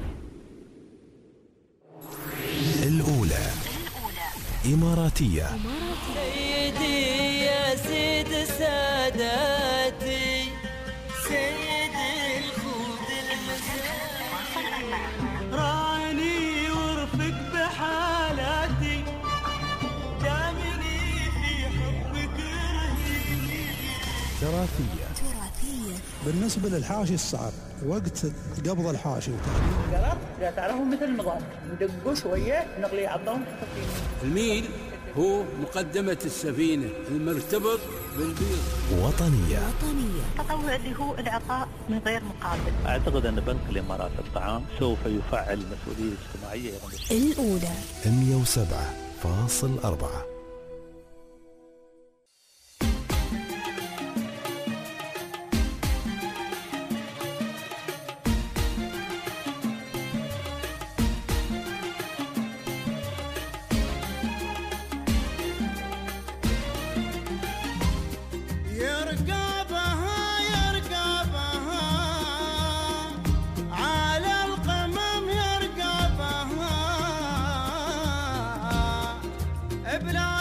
الأولى إماراتية. سيدي يا سيد ساداتي، سيد الخود المساء، راني ورفق بحالاتي، دامني في حبك رهيني. تراثية. بالنسبة للحاشي الصعب وقت قبض الحاشي قرار تعرفوا مثل النظام، ندقوا شوية نغلي عظهم. الميل هو مقدمة السفينة، المرتبط بالبيض. وطنية. التطوع اللي هو العطاء من غير مقابل. أعتقد أن بنك الإمارات الطعام سوف يفعل المسؤولية الاجتماعية. الأولى 107.4. بلا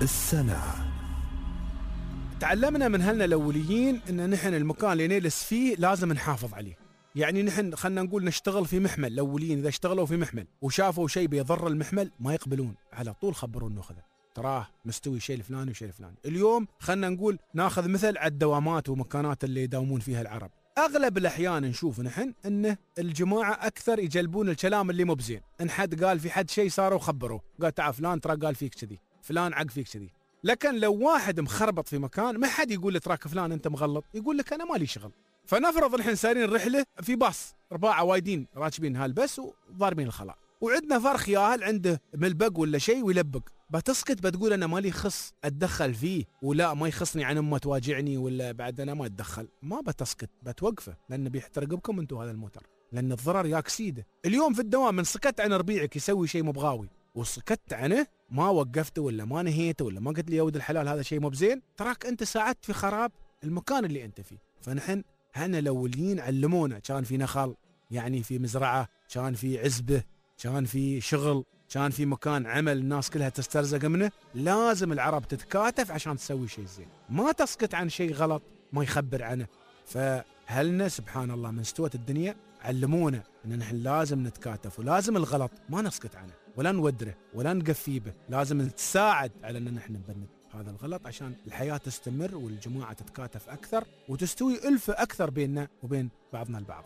السنة. تعلمنا من هلنا الأوليين إن نحن المكان اللي نجلس فيه لازم نحافظ عليه. يعني نحن خلنا نقول نشتغل في محمل، الأوليين إذا اشتغلوا في محمل وشافوا شيء بيضر المحمل ما يقبلون، على طول خبرون ناخذه، تراه مستوي شيء الفلاني وشيء الفلاني. اليوم خلنا نقول ناخذ مثل على الدوامات ومكانات اللي يداومون فيها العرب، أغلب الأحيان نشوف نحن إنه الجماعة أكثر يجلبون الكلام اللي مو بزين. إن حد قال في حد شيء صاروا خبروه، قال تعال فلان ترى قال فيك كذي، فلان عق فيك كذي. لكن لو واحد مخربط في مكان ما حد يقول له تراك فلان أنت مغلط، يقول لك أنا مالي شغل. فنفرض نحن سارين رحلة في باص 4 وايدين راكبين هالبس وضاربين الخلاء، وعندنا فرخ ياهل عنده ملبق ولا شيء ويلبق، بتسكت بتقول أنا مالي خص أتدخل فيه، ولا ما يخصني عن أمه تواجعني ولا بعد أنا ما أتدخل، ما بتسكت بتوقفه، لأنه بيحترق بكم أنتم هذا الموتر، لأن الضرر ياكسيده. اليوم في الدوام من سكت عن ربيعك يسوي شيء مبغاوي وسكت عنه، ما وقفته ولا ما نهيته ولا ما قلت لي يا ولد الحلال هذا شيء مو بزين، تراك أنت ساعدت في خراب المكان اللي أنت فيه. فنحن هنا الأوليين علمونا، كان في نخل يعني في مزرعة، كان في عزبة، كان في شغل، كان في مكان عمل الناس كلها تسترزق منه، لازم العرب تتكاتف عشان تسوي شيء زين، ما تسكت عن شيء غلط ما يخبر عنه. فهلنا سبحان الله من استوت الدنيا علمونا ان نحن لازم نتكاتف، ولازم الغلط ما نسكت عنه ولا نودره ولا نقفي به، لازم نتساعد على ان نحن نبند هذا الغلط عشان الحياة تستمر والجماعة تتكاتف أكثر وتستوي ألفة أكثر بيننا وبين بعضنا البعض.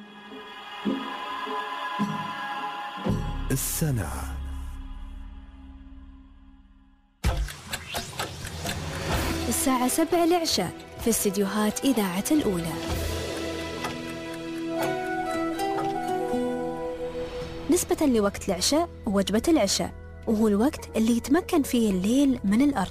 السنة. الساعة 7 العشاء في استديوهات إذاعة الأولى. نسبة لوقت العشاء ووجبة العشاء، وهو الوقت اللي يتمكن فيه الليل من الأرض.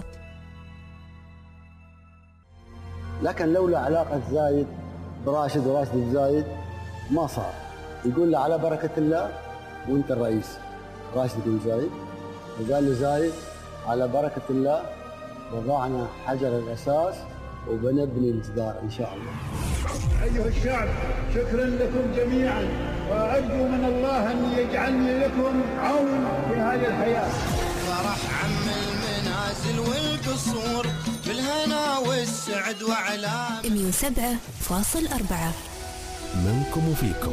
لكن لولا علاقة زايد براشد وراشد بزايد ما صار. يقول له على بركة الله وانت الرئيس. راشد بن زايد وقال له زايد على بركة الله وضعنا حجر الأساس وبنبني الجدار إن شاء الله. أيها الشعب شكرا لكم جميعا، وأرجو من الله أن يجعلني لكم عون في هذه الحياة. فرح عم المنازل والقصور بالهنا والسعد وعلام 107.4 منكم وفيكم.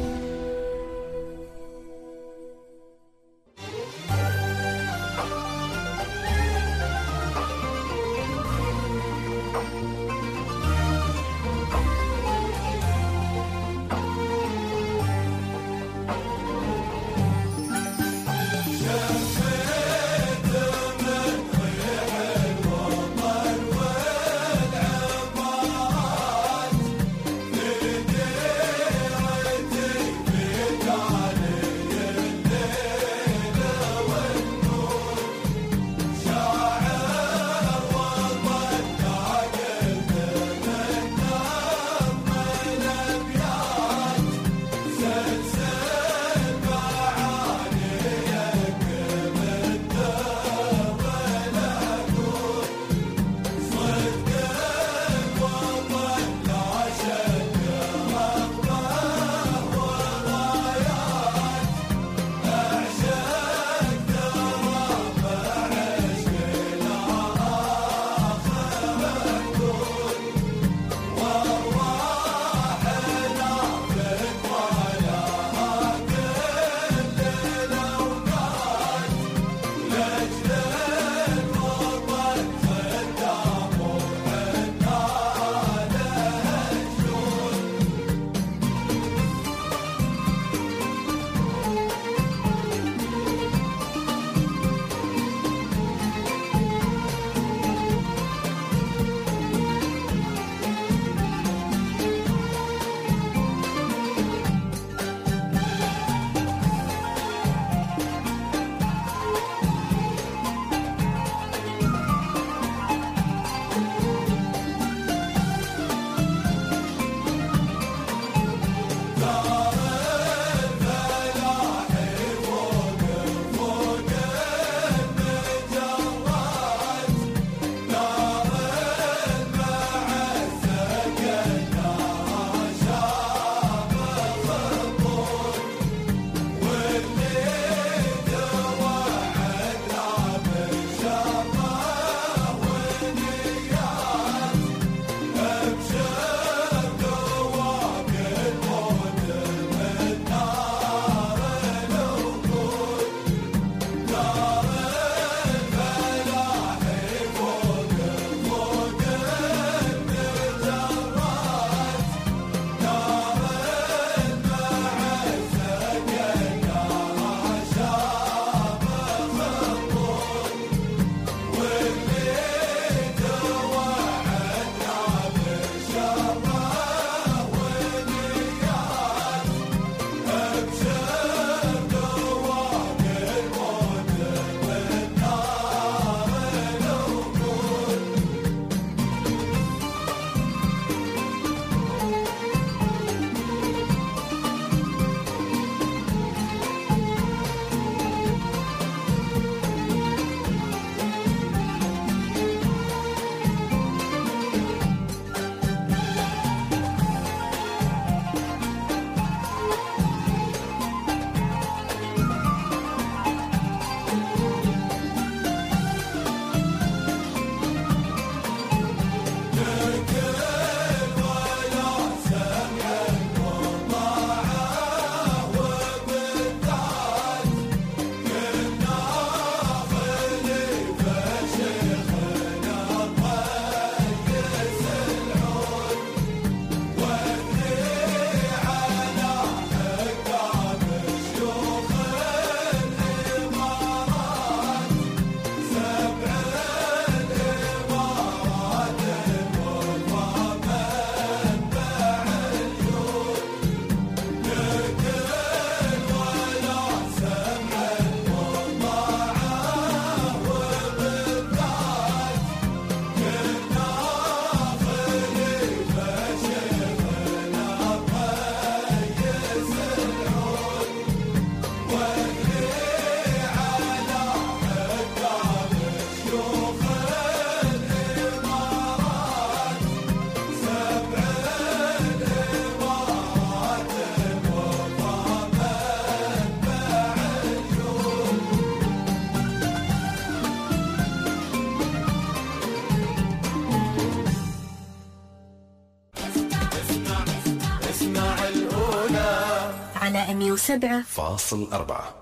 على 107.4.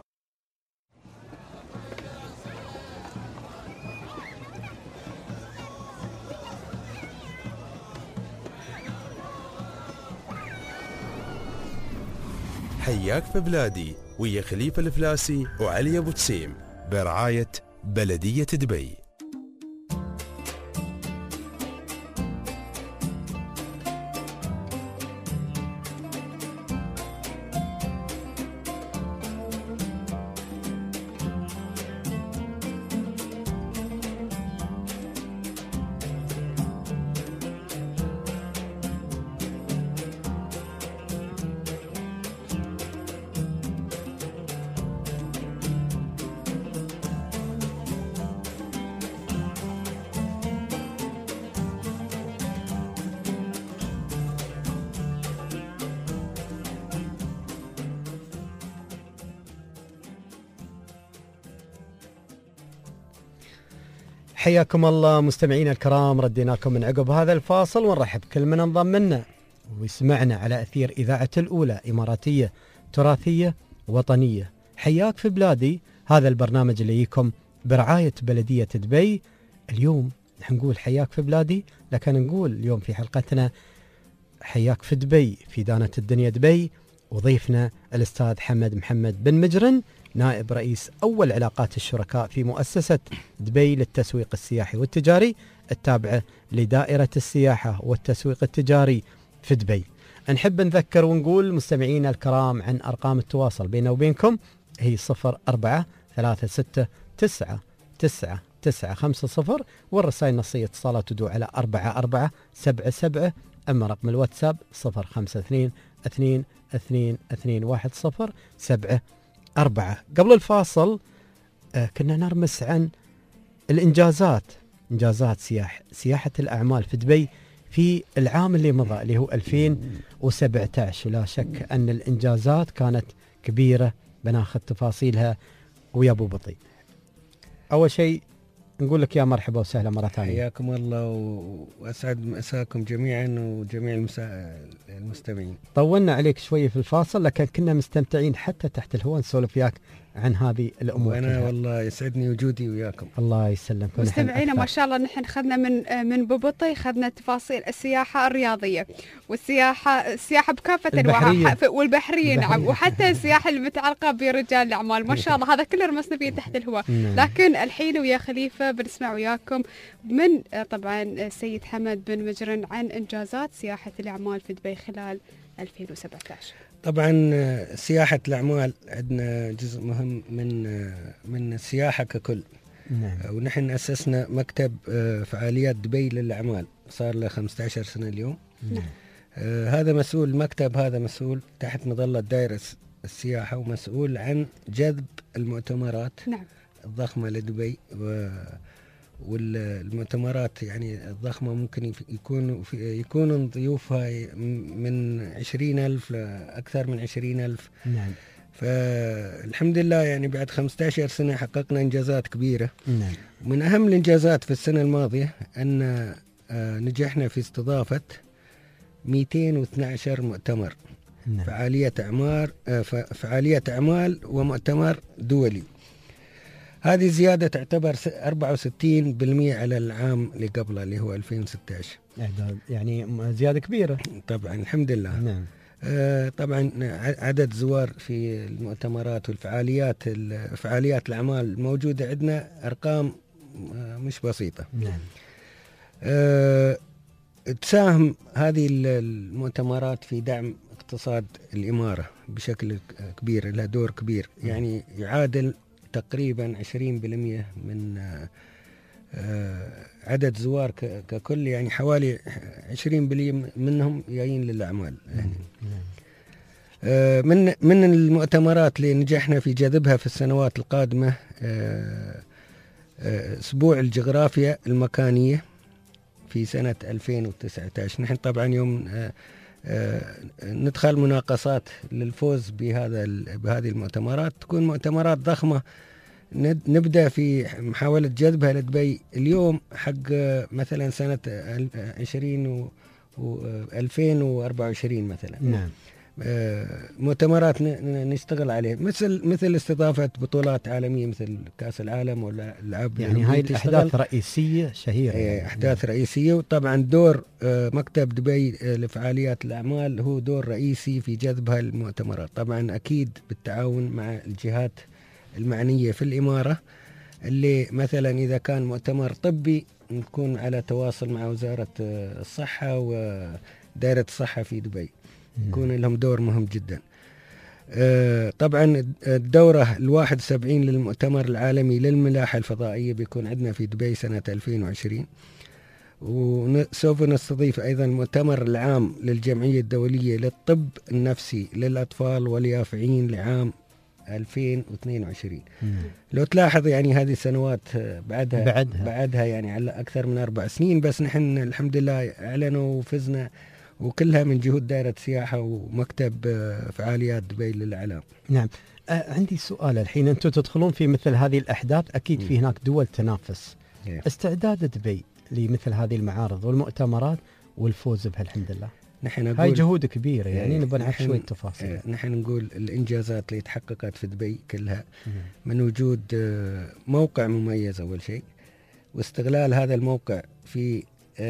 حياك في بلادي ويا خليفة الفلاسي وعلي أبو تسيم برعاية بلدية دبي. حياكم الله مستمعينا الكرام، رديناكم من عقب هذا الفاصل ونرحب كل من انضم لنا ويسمعنا على أثير إذاعة الأولى، إماراتية تراثية وطنية. حياك في بلادي، هذا البرنامج اللي يجيكم برعاية بلدية دبي. اليوم نقول حياك في بلادي، لكن نقول اليوم في حلقتنا حياك في دبي، في دانة الدنيا دبي، وضيفنا الأستاذ حمد محمد بن مجرن، نائب رئيس أول علاقات الشركاء في مؤسسة دبي للتسويق السياحي والتجاري التابعة لدائرة السياحة والتسويق التجاري في دبي. نحب نذكر ونقول مستمعينا الكرام عن أرقام التواصل بيننا وبينكم، هي 0436699950، والرسائل النصية اتصالات تدعو على 4477. أما رقم الواتساب 0552221074. قبل الفاصل كنا نرمس عن الإنجازات، إنجازات سياحة الأعمال في دبي في العام اللي مضى اللي هو 2017، ولا شك أن الإنجازات كانت كبيرة. بناخذ تفاصيلها ويا أبو بطيء. أول شيء نقول لك يا مرحبا وسهلا مرة ثانية. حياكم الله وأسعد مساكم جميعا وجميع المستمعين. طولنا عليك شوي في الفاصل، لكن كنا مستمتعين حتى تحت الهواء نسولف وياك عن هذه الأمور. وأنا والله يسعدني وجودي وياكم. الله يسلمك. مستمعينا ما شاء الله نحن خذنا من ببطي، خذنا تفاصيل السياحة الرياضية السياحة بكافة أنواعها والبحرية نعم، وحتى السياحة المتعلقة برجال الأعمال ما شاء الله، هذا كله رمسنا فيه تحت الهواء. لكن الحين ويا خليفة بنسمع وياكم من طبعا السيد حمد بن مجرن عن إنجازات سياحة الأعمال في دبي خلال 2017. طبعا سياحة الأعمال عندنا جزء مهم من السياحة ككل. ونحن أسسنا مكتب فعاليات دبي للأعمال، صار له 15 سنة اليوم. هذا مسؤول، المكتب هذا مسؤول تحت مظلة دائرة السياحة، ومسؤول عن جذب المؤتمرات الضخمة لدبي، والمؤتمرات يعني الضخمة ممكن يكون ضيوفها من 20,000 لأكثر من 20,000. نعم. فالحمد لله يعني بعد 15 سنة حققنا إنجازات كبيرة. نعم. من أهم الإنجازات في السنة الماضية أن نجحنا في استضافة 212 مؤتمر. نعم. فعالية أعمال ومؤتمر دولي. هذه زيادة تعتبر 64% على العام اللي قبله اللي هو 2016. يعني زيادة كبيرة طبعا الحمد لله. نعم. طبعا عدد زوار في المؤتمرات والفعاليات الأعمال الموجودة عندنا أرقام مش بسيطة. نعم. تساهم هذه المؤتمرات في دعم اقتصاد الإمارة بشكل كبير، لها دور كبير. يعني يعادل تقريبا 20% من عدد زوار ككل، يعني حوالي 20% منهم جايين للأعمال. يعني من المؤتمرات اللي نجحنا في جذبها في السنوات القادمة أسبوع الجغرافيا المكانية في سنة 2019. نحن طبعا يوم ندخل مناقصات للفوز بهذه المؤتمرات، تكون مؤتمرات ضخمة نبدأ في محاولة جذبها لدبي اليوم حق مثلا سنة 2024 مثلا. نعم. مؤتمرات نشتغل عليه، مثل استضافة بطولات عالمية مثل كأس العالم ولا الألعاب. يعني هاي الأحداث رئيسية شهيرة. أحداث رئيسية. وطبعا دور مكتب دبي لفعاليات الأعمال هو دور رئيسي في جذب هاي المؤتمرات، طبعا أكيد بالتعاون مع الجهات المعنية في الإمارة، اللي مثلا إذا كان مؤتمر طبي نكون على تواصل مع وزارة الصحة ودائرة الصحة في دبي، يكون لهم دور مهم جدا. طبعا الدورة 71 للمؤتمر العالمي للملاحة الفضائية بيكون عندنا في دبي سنة 2020، وسوف نستضيف أيضا المؤتمر العام للجمعية الدولية للطب النفسي للأطفال واليافعين لعام 2022. لو تلاحظ يعني هذه السنوات بعدها يعني على أكثر من 4 سنين، بس نحن الحمد لله أعلنوا وفزنا، وكلها من جهود دائرة السياحة ومكتب فعاليات دبي للإعلام. نعم. عندي سؤال الحين، أنتم تدخلون في مثل هذه الأحداث، أكيد في هناك دول تنافس. استعداد دبي لمثل هذه المعارض والمؤتمرات والفوز بها الحمد لله، هاي جهود كبيرة، يعني نبغى نعرف شوية تفاصيل. نحن نقول الإنجازات اللي تحققت في دبي كلها من وجود موقع مميز أول شيء، واستغلال هذا الموقع في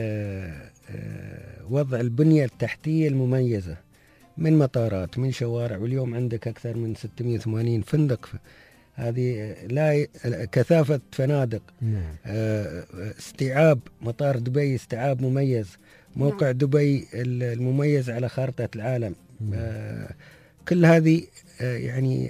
وضع البنية التحتية المميزة من مطارات من شوارع، واليوم عندك أكثر من 680 فندق، هذه لا كثافة فنادق. استيعاب مطار دبي استيعاب مميز، موقع دبي المميز على خارطة العالم. كل هذه يعني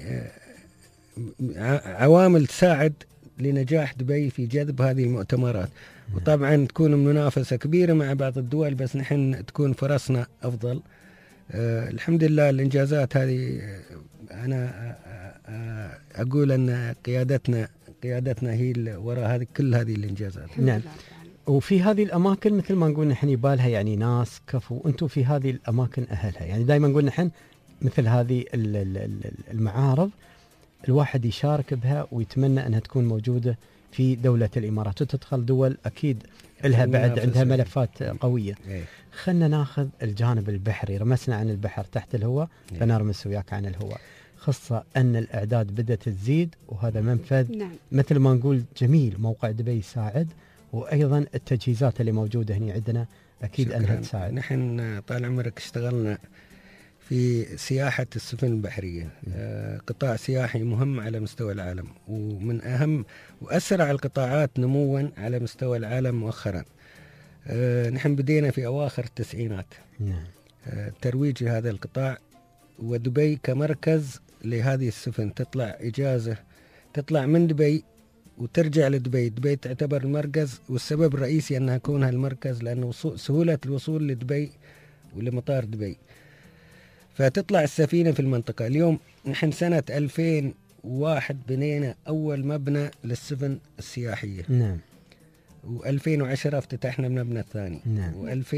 عوامل تساعد لنجاح دبي في جذب هذه المؤتمرات. وطبعا تكون منافسة كبيرة مع بعض الدول، بس نحن تكون فرصنا أفضل. الحمد لله الإنجازات هذه أنا أقول أن قيادتنا هي وراء هذه كل هذه الإنجازات. نعم. وفي هذه الأماكن مثل ما نقول نحن يبالها يعني ناس كفو، أنتم في هذه الأماكن أهلها، يعني دائما نقول نحن مثل هذه المعارض الواحد يشارك بها ويتمنى أنها تكون موجودة في دولة الإمارات، وتدخل دول أكيد لها بعد عندها ملفات قوية. خلنا ناخذ الجانب البحري، رمسنا عن البحر تحت الهواء، فنرمس وياك عن الهواء، خاصة أن الإعداد بدأت تزيد، وهذا منفذ مثل ما نقول جميل. موقع دبي يساعد، وأيضا التجهيزات اللي موجودة هنا عندنا أكيد أنها تساعد. نحن طال عمرك اشتغلنا في سياحة السفن البحرية، قطاع سياحي مهم على مستوى العالم، ومن أهم وأسرع القطاعات نموا على مستوى العالم مؤخرا. نحن بدينا في أواخر التسعينات ترويج هذا القطاع، ودبي كمركز لهذه السفن تطلع إجازة، تطلع من دبي وترجع لدبي. دبي تعتبر المركز، والسبب الرئيسي أنها كونها المركز لأنه سهولة الوصول لدبي ولمطار دبي، فتطلع السفينة في المنطقة. اليوم نحن سنة 2001 بنينا أول مبنى للسفن السياحية. نعم. و2010 افتتحنا المبنى الثاني. نعم.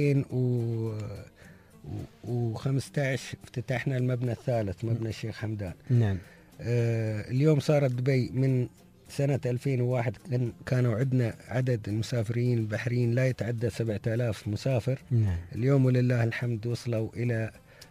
و2015 افتتحنا المبنى الثالث، مبنى الشيخ حمدان. نعم. اليوم صارت دبي من سنة 2001 كانوا عندنا عدد المسافرين البحريين لا يتعدى 7000 مسافر. نعم. اليوم ولله الحمد وصلوا إلى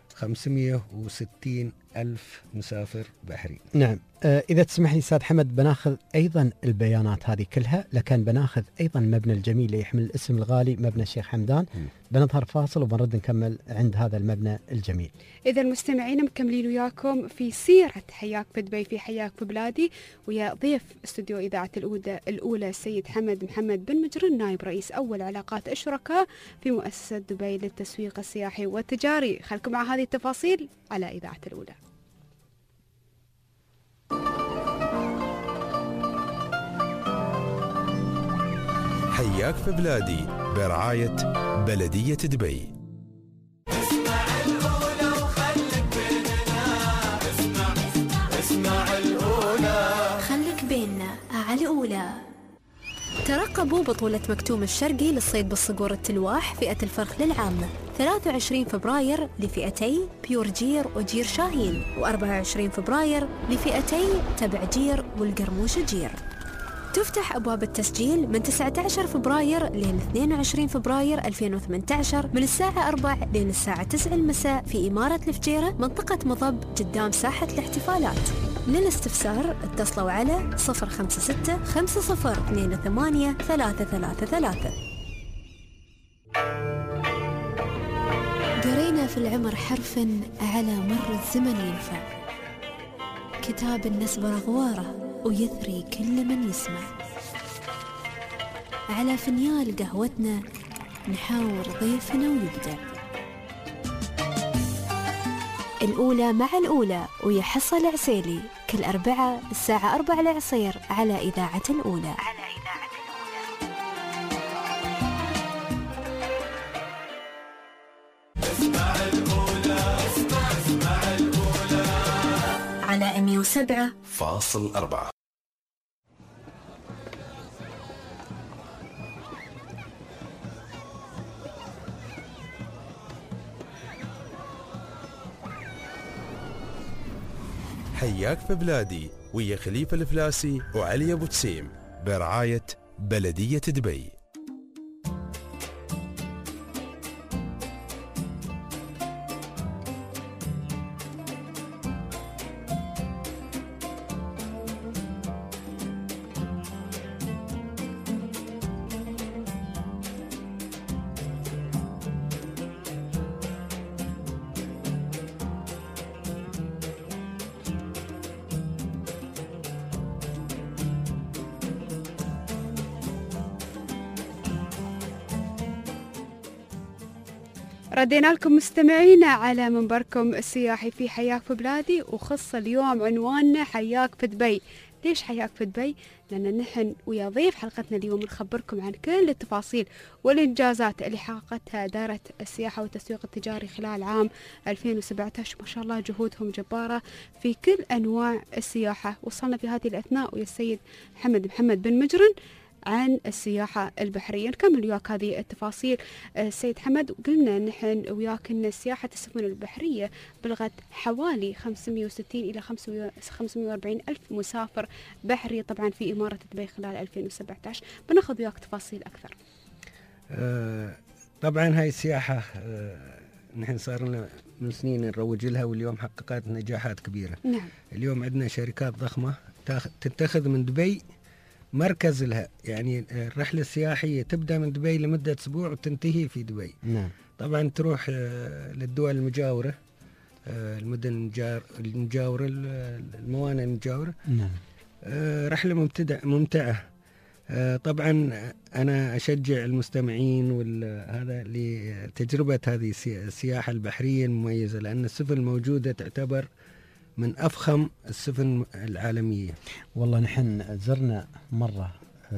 560 ألف مسافر بحري. نعم. إذا تسمح لي أستاذ حمد، بناخذ أيضا البيانات هذه كلها، لكن بناخذ أيضا المبنى الجميل اللي يحمل الاسم الغالي، مبنى الشيخ حمدان. بنظهر فاصل وبنرد نكمل عند هذا المبنى الجميل. إذا المستمعين مكملين وياكم في سيرة حياك في دبي في حياك في بلادي، ويا ضيف استوديو إذاعة الأولى السيد حمد محمد بن مجرن، نائب رئيس أول علاقات الشركاء في مؤسسة دبي للتسويق السياحي والتجاري. خلكم مع هذه التفاصيل على إذاعة الأولى. حياك في بلادي برعاية بلدية دبي. اسمع الأولى وخلك بيننا، اسمع الأولى خلك بيننا على الأولى. ترقبوا بطولة مكتوم الشرقي للصيد بالصقور التلواح فئة الفرخ للعامة 23 فبراير لفئتي بيور جير وجير شاهين، و24 فبراير لفئتي تبع جير والقرموش جير. تفتح أبواب التسجيل من 19 فبراير لين 22 فبراير 2018 من الساعة 4 لين الساعة 9 المساء في إمارة الفجيرة منطقة مضب قدام ساحة الاحتفالات. للاستفسار اتصلوا على 056 5028 333. قرينا في العمر حرفا على مر الزمن ينفع، كتاب النسبة غواره ويثري كل من يسمع. على فنيال قهوتنا نحاور ضيفنا ويبدع. الأولى مع الأولى ويحصل عسيلي كل أربعة الساعة 4 العصير على إذاعة الأولى. على 107.4. حياك في بلادي ويا خليفة الفلاسي وعلي أبو تسيم برعاية بلدية دبي. ردينا لكم مستمعينا على منبركم السياحي في حياك في بلادي، وخص اليوم عنواننا حياك في دبي. ليش حياك في دبي؟ لأن نحن ويا ضيف حلقتنا اليوم نخبركم عن كل التفاصيل والإنجازات اللي حققتها دائرة السياحة والتسويق التجاري خلال عام 2017. ما شاء الله جهودهم جبارة في كل أنواع السياحة. وصلنا في هذه الأثناء ويا السيد محمد بن مجرن عن السياحة البحرية. نكمل وياك هذه التفاصيل السيد حمد. وقلنا نحن وياك أن سياحة السفن البحرية بلغت حوالي 560 إلى 540 ألف مسافر بحري طبعا في إمارة دبي خلال 2017. بناخذ وياك تفاصيل أكثر. طبعا هاي السياحة نحن صار لنا من سنين نروج لها، واليوم حققت نجاحات كبيرة. نعم. اليوم عندنا شركات ضخمة تتخذ من دبي مركز لها، يعني الرحلة السياحية تبدأ من دبي لمدة أسبوع وتنتهي في دبي. نعم. طبعا تروح للدول المجاورة، المدن المجاورة، الموانئ المجاورة. نعم. رحلة ممتعة. طبعا أنا أشجع المستمعين هذا لتجربة هذه السياحة البحرية المميزة، لأن السفن الموجودة تعتبر من أفخم السفن العالمية. والله نحن زرنا مرة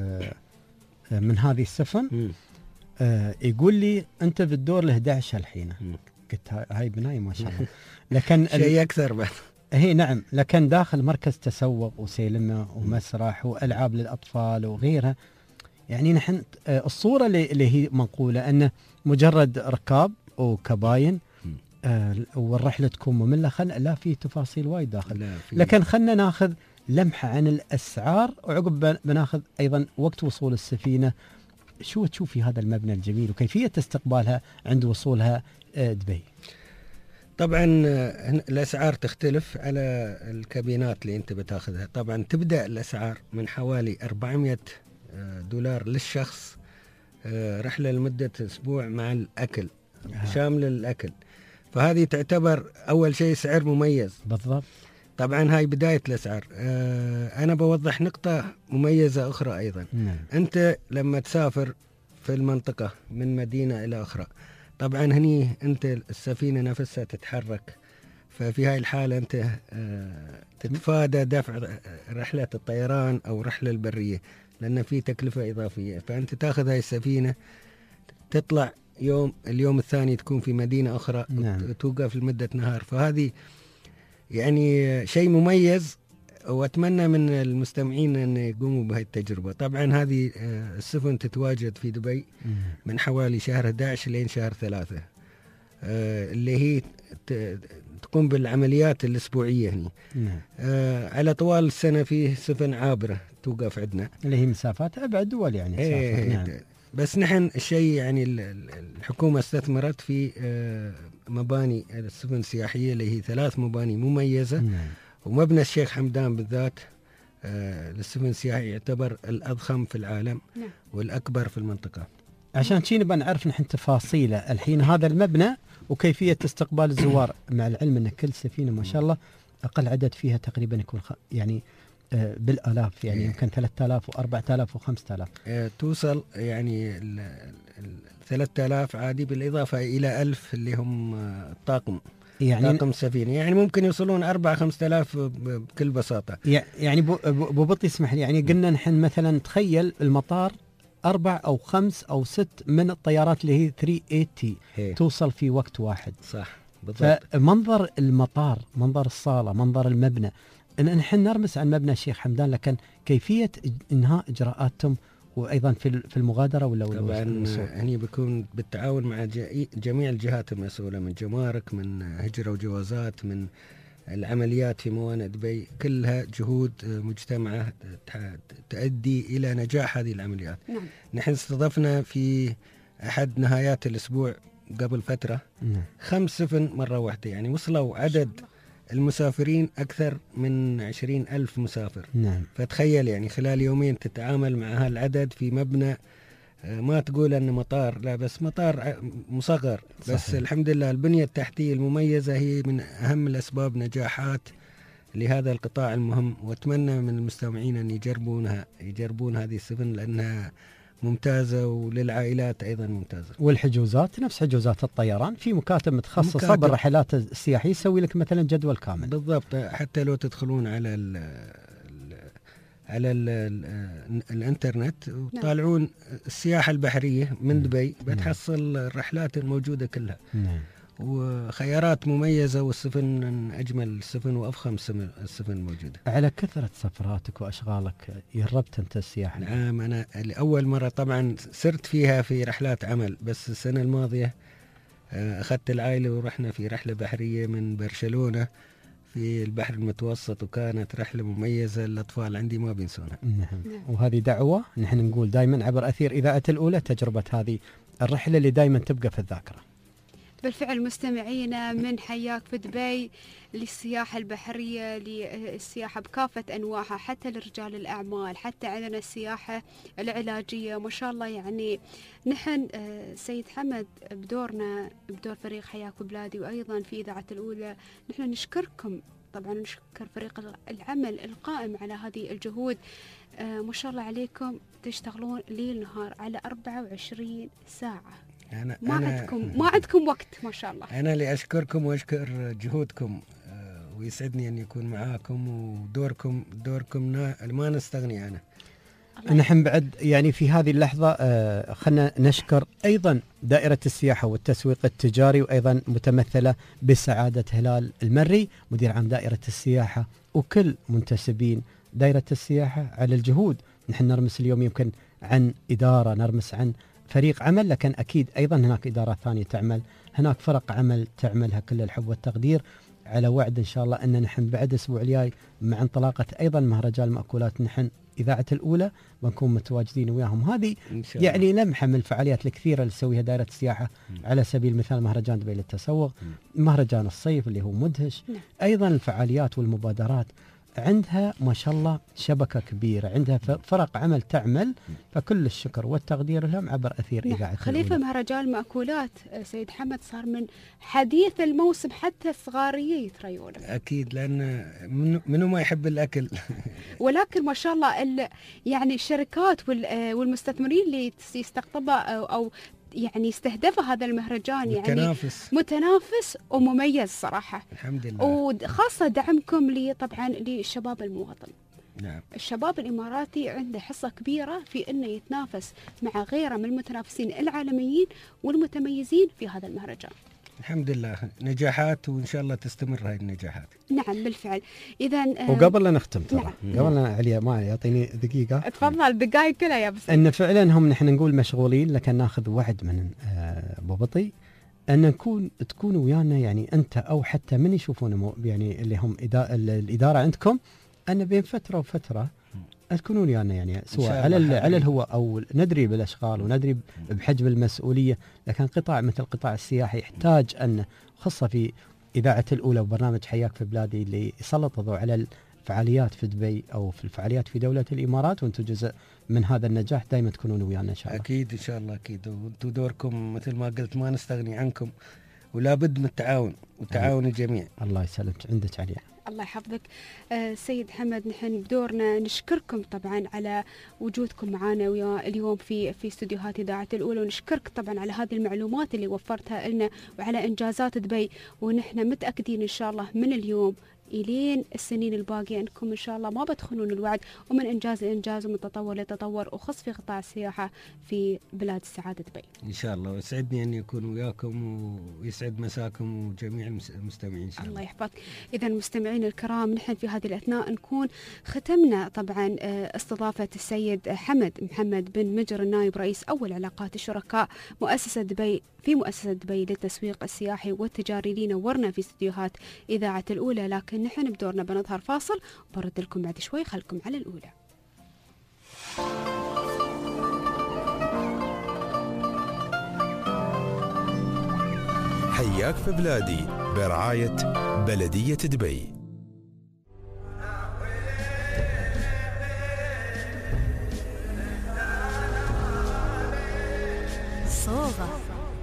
من هذه السفن، يقول لي أنت بالدور ال11 الحين. قلت هاي بناية ما شاء الله. لكن شيء أكثر بعد. هي نعم، لكن داخل مركز تسوق وسينما ومسرح وألعاب للأطفال وغيرها. يعني نحن الصورة اللي هي منقولة أنه مجرد ركاب وكباين والرحلة تكون مملة. لا، في تفاصيل وايد داخل. لكن خلنا ناخذ لمحة عن الأسعار، وعقب بناخذ أيضا وقت وصول السفينة. شو تشوفي هذا المبنى الجميل وكيفية استقبالها عند وصولها دبي؟ طبعا الأسعار تختلف على الكابينات اللي أنت بتاخذها. طبعا تبدأ الأسعار من حوالي 400 دولار للشخص، رحلة لمدة أسبوع مع الأكل شامل الأكل. فهذه تعتبر أول شيء سعر مميز. بالضبط. طبعا هاي بداية الأسعار. أنا بوضح نقطة مميزة أخرى أيضا. نعم. أنت لما تسافر في المنطقة من مدينة إلى أخرى، طبعا هني أنت السفينة نفسها تتحرك، ففي هاي الحالة أنت تتفادى دفع رحلة الطيران أو رحلة البرية، لأن في تكلفة إضافية. فأنت تأخذ هاي السفينة تطلع اليوم الثاني تكون في مدينة أخرى. نعم. توقف لمدة نهار. فهذه يعني شيء مميز، وأتمنى من المستمعين أن يقوموا بهذه التجربة. طبعا هذه السفن تتواجد في دبي من حوالي شهر 11 لين شهر 3، اللي هي تقوم بالعمليات الأسبوعية هنا. نعم. على طوال السنة فيه سفن عابرة توقف عندنا اللي هي مسافات أبعد دول يعني. نعم. بس نحن الشيء يعني الحكومة استثمرت في مباني السفن السياحية اللي هي 3 مباني مميزة. نعم. ومبنى الشيخ حمدان بالذات للسفن السياحي يعتبر الأضخم في العالم. نعم. والأكبر في المنطقة. عشان شي نبغى نعرف نحن تفاصيله الحين هذا المبنى وكيفية استقبال الزوار، مع العلم أن كل سفينة ما شاء الله أقل عدد فيها تقريبا يكون يعني بالآلاف، يعني يمكن 3000 و4000 و5000. توصل يعني 3000 عادي، بالإضافة إلى 1000 اللي هم الطاقم، يعني طاقم السفينة، يعني ممكن يوصلون 4-5000 بكل بساطة. يعني ببطي اسمح لي، يعني قلنا نحن مثلا تخيل المطار 4 أو 5 أو 6 من الطيارات اللي هي 380 توصل في وقت واحد. صح بالضبط. فمنظر المطار، منظر الصالة، منظر المبنى، إن نحن نرمس عن مبنى الشيخ حمدان، لكن كيفية إنهاء إجراءاتهم وأيضا في المغادرة ولا طبعا هني بيكون بالتعاون مع جميع الجهات المسؤولة، من جمارك، من هجرة وجوازات، من العمليات في موانئ دبي، كلها جهود مجتمعة تؤدي إلى نجاح هذه العمليات. نعم. نحن استضفنا في أحد نهايات الأسبوع قبل فترة 5 سفن مرة واحدة، يعني وصلوا عدد المسافرين أكثر من 20,000 مسافر. نعم. فتخيل يعني خلال يومين تتعامل مع هالعدد في مبنى ما تقول أنه مطار، لا بس مطار مصغر. بس صحيح. الحمد لله البنية التحتية المميزة هي من أهم الأسباب نجاحات لهذا القطاع المهم، وأتمنى من المستمعين أن يجربون هذه السفن لأنها ممتازة وللعائلات أيضا ممتازة. والحجوزات نفس حجوزات الطيران، في مكاتب متخصصة بالرحلات السياحية يسوي لك مثلا جدول كامل. بالضبط. حتى لو تدخلون على الانترنت وطالعون السياحة البحرية من دبي بتحصل الرحلات الموجودة كلها. نعم. وخيارات مميزة، والسفن من أجمل السفن وأفخم السفن الموجودة. على كثرة سفراتك وأشغالك جربت أنت السياحة؟ نعم، أنا لأول مرة طبعا سرت فيها في رحلات عمل، بس السنة الماضية أخذت العائلة ورحنا في رحلة بحرية من برشلونة في البحر المتوسط، وكانت رحلة مميزة، الأطفال عندي ما بينسونها. نعم. وهذه دعوة نحن نقول دائما عبر أثير إذاعة الأولى تجربة هذه الرحلة اللي دائما تبقى في الذاكرة. بالفعل مستمعينا، من حياك في دبي للسياحة البحرية، للسياحة بكافة أنواعها، حتى لرجال الأعمال، حتى عندنا السياحة العلاجية ما شاء الله. يعني نحن سيد حمد بدورنا، بدور فريق حياك بلادي وأيضا في إذاعة الأولى، نحن نشكركم طبعا، نشكر فريق العمل القائم على هذه الجهود. ما شاء الله عليكم، تشتغلون ليل نهار على 24 ساعة. ما عندكم وقت ما شاء الله. أنا اللي أشكركم وأشكر جهودكم، ويسعدني أن يكون معاكم، ودوركم ما نستغني عنه. نحن بعد يعني في هذه اللحظة خلنا نشكر أيضا دائرة السياحة والتسويق التجاري، وأيضا متمثلة بسعادة هلال المري مدير عام دائرة السياحة، وكل منتسبين دائرة السياحة على الجهود. نحن نرمس اليوم يمكن عن إدارة، نرمس عن فريق عمل، لكن أكيد أيضا هناك إدارة ثانية تعمل، هناك فرق عمل تعملها كل الحب والتقدير، على وعد إن شاء الله أن نحن بعد أسبوع الجاي مع انطلاقة أيضا مهرجان المأكولات نحن إذاعة الأولى بنكون متواجدين وياهم. هذه يعني لمحة من الفعاليات الكثيرة اللي تسويها دائرة السياحة. على سبيل المثال مهرجان دبي للتسوق، مهرجان الصيف اللي هو مدهش، أيضا الفعاليات والمبادرات عندها ما شاء الله شبكة كبيرة، عندها فرق عمل تعمل، فكل الشكر والتقدير لهم عبر أثير إذاعة خليفة. مهرجان المأكولات سيد حمد صار من حديث الموسم، حتى الصغارية يتريونه. أكيد، لأن منو ما يحب الأكل. ولكن ما شاء الله يعني الشركات والمستثمرين اللي يستقطبها أو يعني استهدف هذا المهرجان يعني متنافس ومميز صراحة. الحمد لله. وخاصة دعمكم طبعا للشباب المواطن. نعم. الشباب الإماراتي عنده حصة كبيرة في أنه يتنافس مع غيره من المتنافسين العالميين والمتميزين في هذا المهرجان. الحمد لله نجاحات، وإن شاء الله تستمر هذه النجاحات. نعم بالفعل. إذا وقبل لا نختم ترى قبل لا عليا ما يعطيني دقيقة، تفضل دقائق كلها يا بس. إن فعلا هم نحن نقول مشغولين، لكن ناخذ وعد من بوبطي أن تكونوا ويانا، يعني أنت أو حتى من يشوفون يعني اللي هم الإدارة عندكم، أن بين فترة وفترة تكونون يعني سواء على الهواء أو ندري بالأشغال وندري بحجم المسؤولية، لكن قطاع مثل القطاع السياحي يحتاج أن خاصة في إذاعة الأولى وبرنامج حياك في بلادي اللي يسلط الضوء على الفعاليات في دبي أو في الفعاليات في دولة الإمارات، وأنتم جزء من هذا النجاح، دائما تكونون ويانا إن شاء الله. أكيد إن شاء الله أكيد، وأنتم دوركم مثل ما قلت ما نستغني عنكم، ولا بد من التعاون وتعاون الجميع. الله يسلمك، عندك عليا. الله يحفظك. سيد حمد، نحن بدورنا نشكركم طبعا على وجودكم معنا اليوم في استديوهات إذاعة الأولى، ونشكرك طبعا على هذه المعلومات اللي وفرتها لنا وعلى إنجازات دبي، ونحن متأكدين إن شاء الله من اليوم إلين السنين الباقية أنكم إن شاء الله ما بتخونون الوعد، ومن إنجاز لإنجاز ومن تطور لتطور، وخص في قطاع السياحة في بلاد السعادة دبي إن شاء الله. ويسعدني أن يكون وياكم ويسعد مساكم وجميع المستمعين إن شاء الله. الله يحفظك. إذا مستمعين الكرام، نحن في هذه الأثناء نكون ختمنا طبعا استضافة السيد حمد محمد بن مجر النائب رئيس أول علاقات الشركاء مؤسسة دبي للتسويق السياحي والتجاري اللي نورنا في استديوهات إذاعة الأولى. لكن نحن بدورنا بنظهر فاصل وبرد لكم بعد شوي، خلكم على الأولى. حياك في بلادي برعاية بلدية دبي. صوغة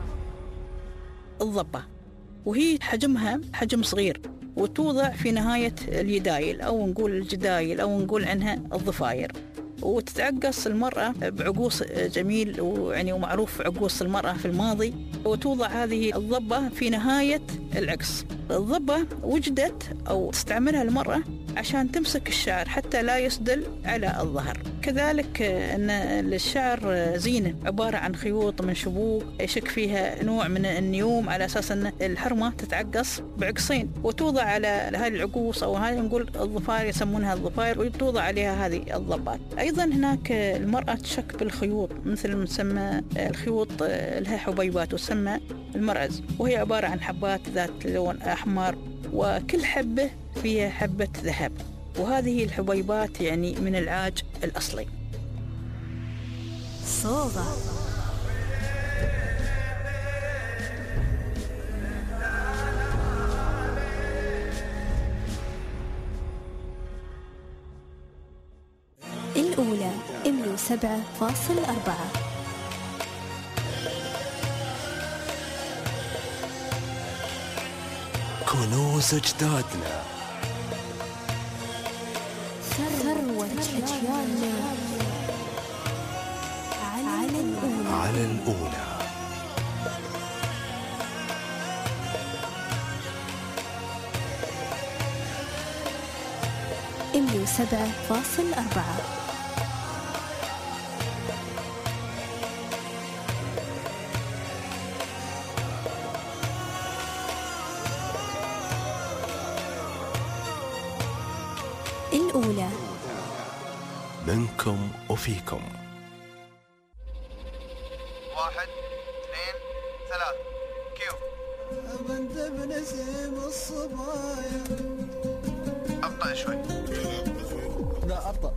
الضبة، وهي حجمها حجم صغير، وتوضع في نهاية اليدايل أو نقول الجدايل أو نقول عنها الضفاير، وتتعقص المرأة بعقوص جميل ويعني ومعروف عقوص المرأة في الماضي، وتوضع هذه الضبة في نهاية العقص. الضبة وجدت أو تستعملها المرأة عشان تمسك الشعر حتى لا يسدل على الظهر. كذلك أن الشعر زينة عبارة عن خيوط من شبوك يشك فيها نوع من النيوم، على أساس أن الحرمة تتعقص بعقصين، وتوضع على هذه العقوص أو هذه نقول الضفاير يسمونها الضفاير، وتوضع عليها هذه الضبات. أيضا هناك المرأة تشك بالخيوط مثل ما تسمى الخيوط لها حبيبات وتسمى المرأز، وهي عبارة عن حبات ذات لون أحمر، وكل حبة فيها حبة ذهب، وهذه الحبيبات يعني من العاج الأصلي. صوغة الأولى 107.4. كنوز أجدادنا، ثروة أجيالنا على الأولى. إميو 7.4. الأولى منكم وفيكم. 1 2 3 كيو. بنت بنسيم الصبايا. أبطأ شوي. لا أبطأ.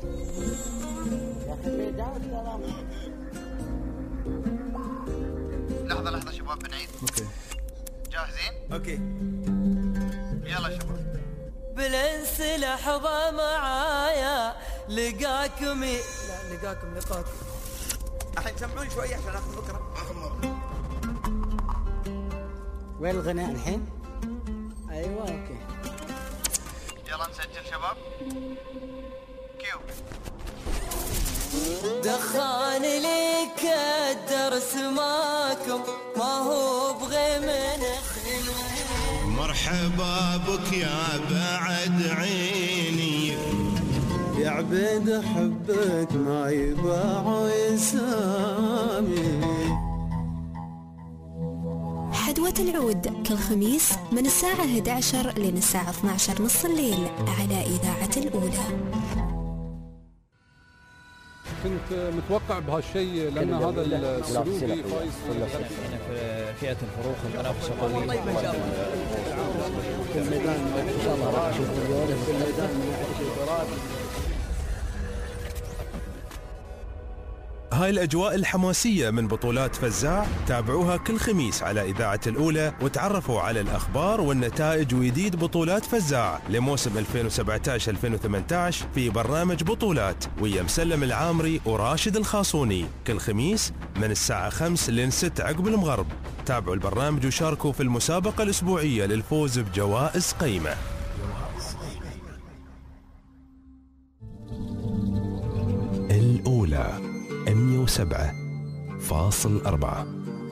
لحظة شباب بنعيد. اوكي. جاهزين؟ اوكي. يلا شباب. بالانس لحظة معايا لقاكم لقاكم. الحين سمعون شوي عشان اخذ فكرة. وين الغناء الحين؟ ايوه اوكي. يلا نسجل شباب. كيو. دخان لي كدر سماكم ما هو بغي من مرحبا بك يا بعد عيني، يا عبيد حبك ما يباع يسامي. حدوة العود كل خميس من الساعة 11 لين الساعة 12 نص الليل على إذاعة الأولى. كنت متوقع بهالشيء لأن هذا السلوكي فايز في فئة الفروخ المنافسة قوية في الميدان إن شاء الله راح نشوف اليوم في الميدان من ناحية الإدارات. هاي الأجواء الحماسية من بطولات فزاع تابعوها كل خميس على إذاعة الأولى وتعرفوا على الأخبار والنتائج وجديد بطولات فزاع لموسم 2017-2018 في برنامج بطولات ويا مسلم العامري وراشد الخاصوني كل خميس من الساعة 5 لين 6 عقب المغرب. تابعوا البرنامج وشاركوا في المسابقة الأسبوعية للفوز بجوائز قيمة. الأولى 107.4.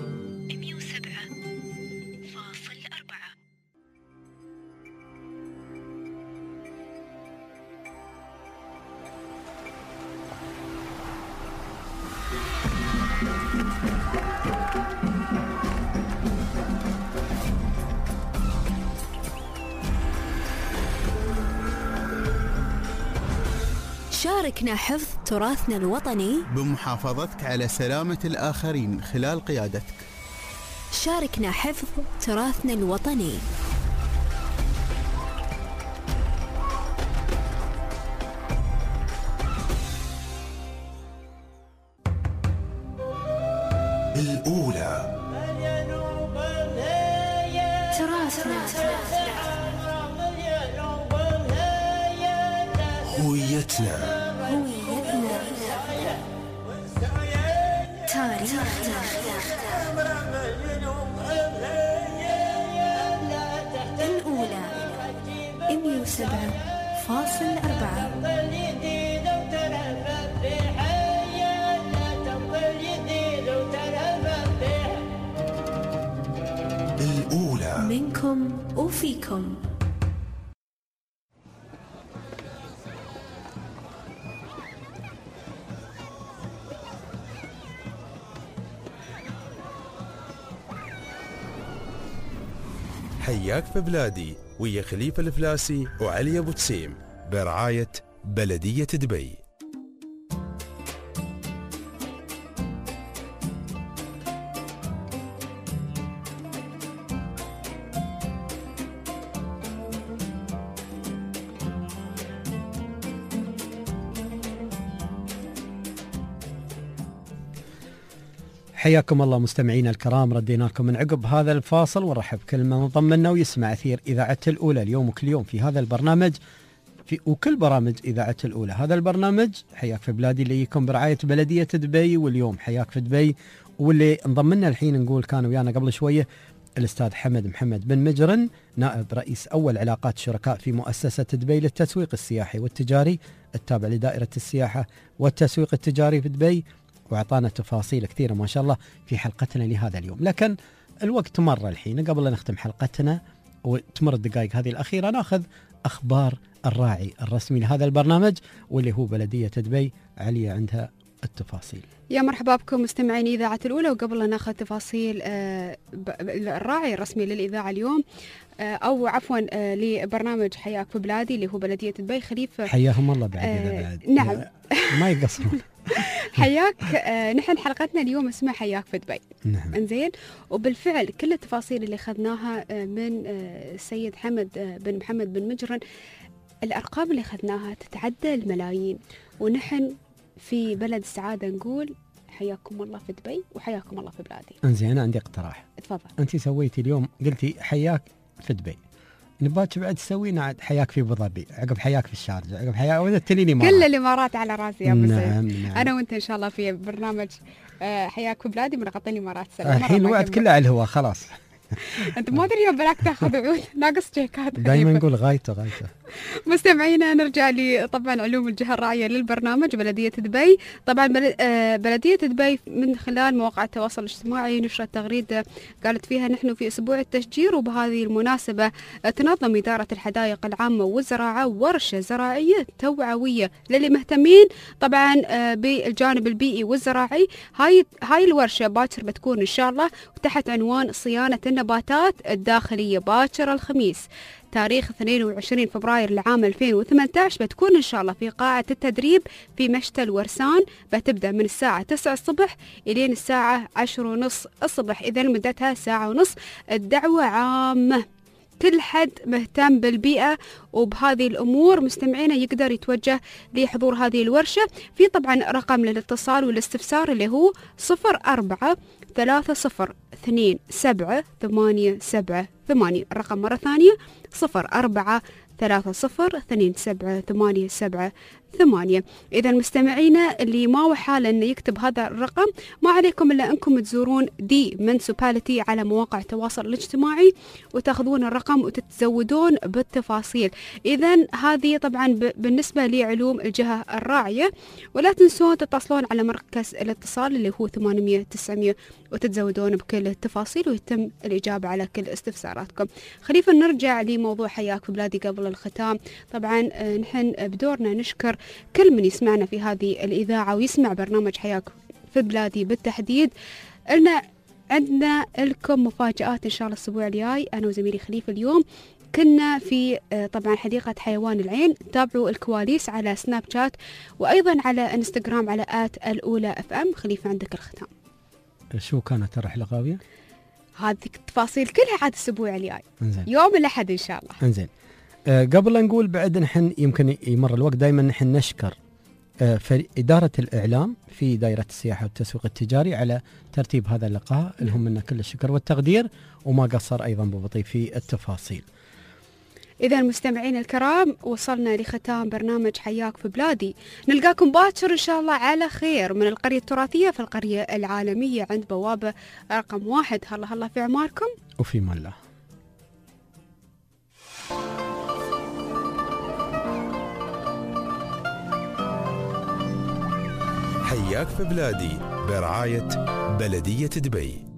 شاركنا حفظ تراثنا الوطني بمحافظتك على سلامة الآخرين خلال قيادتك. شاركنا حفظ تراثنا الوطني. الأولى تراثنا هويتنا تاريخنا الأولى 107.4. الأولى منكم وفيكم. حياك في بلادي ويا خليفة الفلاسي وعلي أبو تسيم برعاية بلدية دبي. حياكم الله مستمعينا الكرام، ردينا لكم من عقب هذا الفاصل ونرحب كل من انضم لنا ويسمع أثير إذاعة الأولى اليوم وكل يوم في هذا البرنامج وكل برامج إذاعة الأولى. هذا البرنامج حياك في بلادي اللي يكون برعاية بلدية دبي، واليوم حياك في دبي. واللي انضم لنا الحين نقول كان ويانا قبل شوية الأستاذ حمد محمد بن مجرن، نائب رئيس أول علاقات الشركاء في مؤسسة دبي للتسويق السياحي والتجاري التابع لدائرة السياحة والتسويق التجاري في دبي، وأعطانا تفاصيل كثيرة ما شاء الله في حلقتنا لهذا اليوم. لكن الوقت مر الحين، قبل أن نختم حلقتنا وتمر الدقائق هذه الأخيرة ناخذ أخبار الراعي الرسمي لهذا البرنامج واللي هو بلدية دبي. علي عندها التفاصيل. يا مرحبا بكم مستمعين إذاعة الأولى. وقبل أن ناخذ تفاصيل الراعي الرسمي للإذاعة اليوم أو عفوا لبرنامج حياك في بلادي اللي هو بلدية دبي خليفة. حياهم الله بعد. نعم ما يقصرون. حياك. نحن حلقتنا اليوم اسمها حياك في دبي. نعم. انزين، وبالفعل كل التفاصيل اللي اخذناها من السيد حمد بن محمد بن مجرن، الأرقام اللي اخذناها تتعدى الملايين، ونحن في بلد السعادة نقول حياكم الله في دبي وحياكم الله في بلادي. انزين، أنا عندي اقتراح. تفضل. أنت سويتي اليوم قلتي حياك في دبي، نباك بعد تسوينا حياك في ابو ظبي، عقب حياك في الشارجة، عقب حياك ودتني الامارات. كل الامارات على راسي يا ابو نعم. انا وانت ان شاء الله في برنامج حياك في بلادي بنغطي الامارات. الحين الوقت كله على الهواء خلاص. انت ما ادري يوم بلاك تاخذ عود ناقص جيكات. دائما نقول غايته. مستمعينا نرجع لي طبعا علوم الجهه الراعيه للبرنامج بلديه دبي. طبعا بلديه دبي من خلال مواقع التواصل الاجتماعي نشرت تغريده قالت فيها نحن في اسبوع التشجير، وبهذه المناسبه تنظم اداره الحدائق العامه والزراعه ورشه زراعيه توعويه للي مهتمين طبعا بالجانب البيئي والزراعي. هاي الورشه باكر بتكون ان شاء الله تحت عنوان صيانه النباتات الداخليه باكر الخميس تاريخ 22 فبراير لعام 2018. بتكون إن شاء الله في قاعة التدريب في مشتى الورسان، بتبدأ من الساعة 9 الصبح إلين الساعة 10:30 الصبح، إذا مدتها ساعة ونص. الدعوة عامة كل حد مهتم بالبيئة وبهذه الأمور مستمعينا يقدر يتوجه لحضور هذه الورشة. في طبعا رقم للاتصال والاستفسار اللي هو 04-3027-878. الرقم مرة ثانية 04-3027-878. إذا مستمعينا اللي ما هو حاله أنه يكتب هذا الرقم، ما عليكم إلا أنكم تزورون دي منسوباليتي على مواقع التواصل الاجتماعي وتاخذون الرقم وتتزودون بالتفاصيل. إذا هذه طبعا بالنسبة لعلوم الجهة الراعية. ولا تنسون تتصلون على مركز الاتصال اللي هو 800-900 وتتزودون بكل التفاصيل ويتم الإجابة على كل استفساراتكم. خلينا نرجع لموضوع حياك في بلادي قبل الختام. طبعا نحن بدورنا نشكر كل من يسمعنا في هذه الإذاعة ويسمع برنامج حياك في بلادي بالتحديد. عندنا لكم مفاجآت إن شاء الله الأسبوع الجاي. أنا وزميلي خليفة اليوم كنا في طبعا حديقة حيوان العين. تابعوا الكواليس على سناب شات وأيضا على انستغرام على @الأولى FM. خليفة عندك الختام. شو كانت الرحلة غاوية؟ هذه التفاصيل كلها عاد الأسبوع الجاي يوم الأحد إن شاء الله. انزين. قبل لا نقول بعد نحن يمكن يمر الوقت دائما نحن نشكر إدارة الإعلام في دائرة السياحة والتسويق التجاري على ترتيب هذا اللقاء. لهم منا كل الشكر والتقدير وما قصر أيضا ببطيء في التفاصيل. إذا مستمعين الكرام وصلنا لختام برنامج حياك في بلادي. نلقاكم باكر إن شاء الله على خير من القرية التراثية في القرية العالمية عند بوابة رقم 1. هلا في عماركم وفي من الله. حياك في بلادي برعاية بلدية دبي.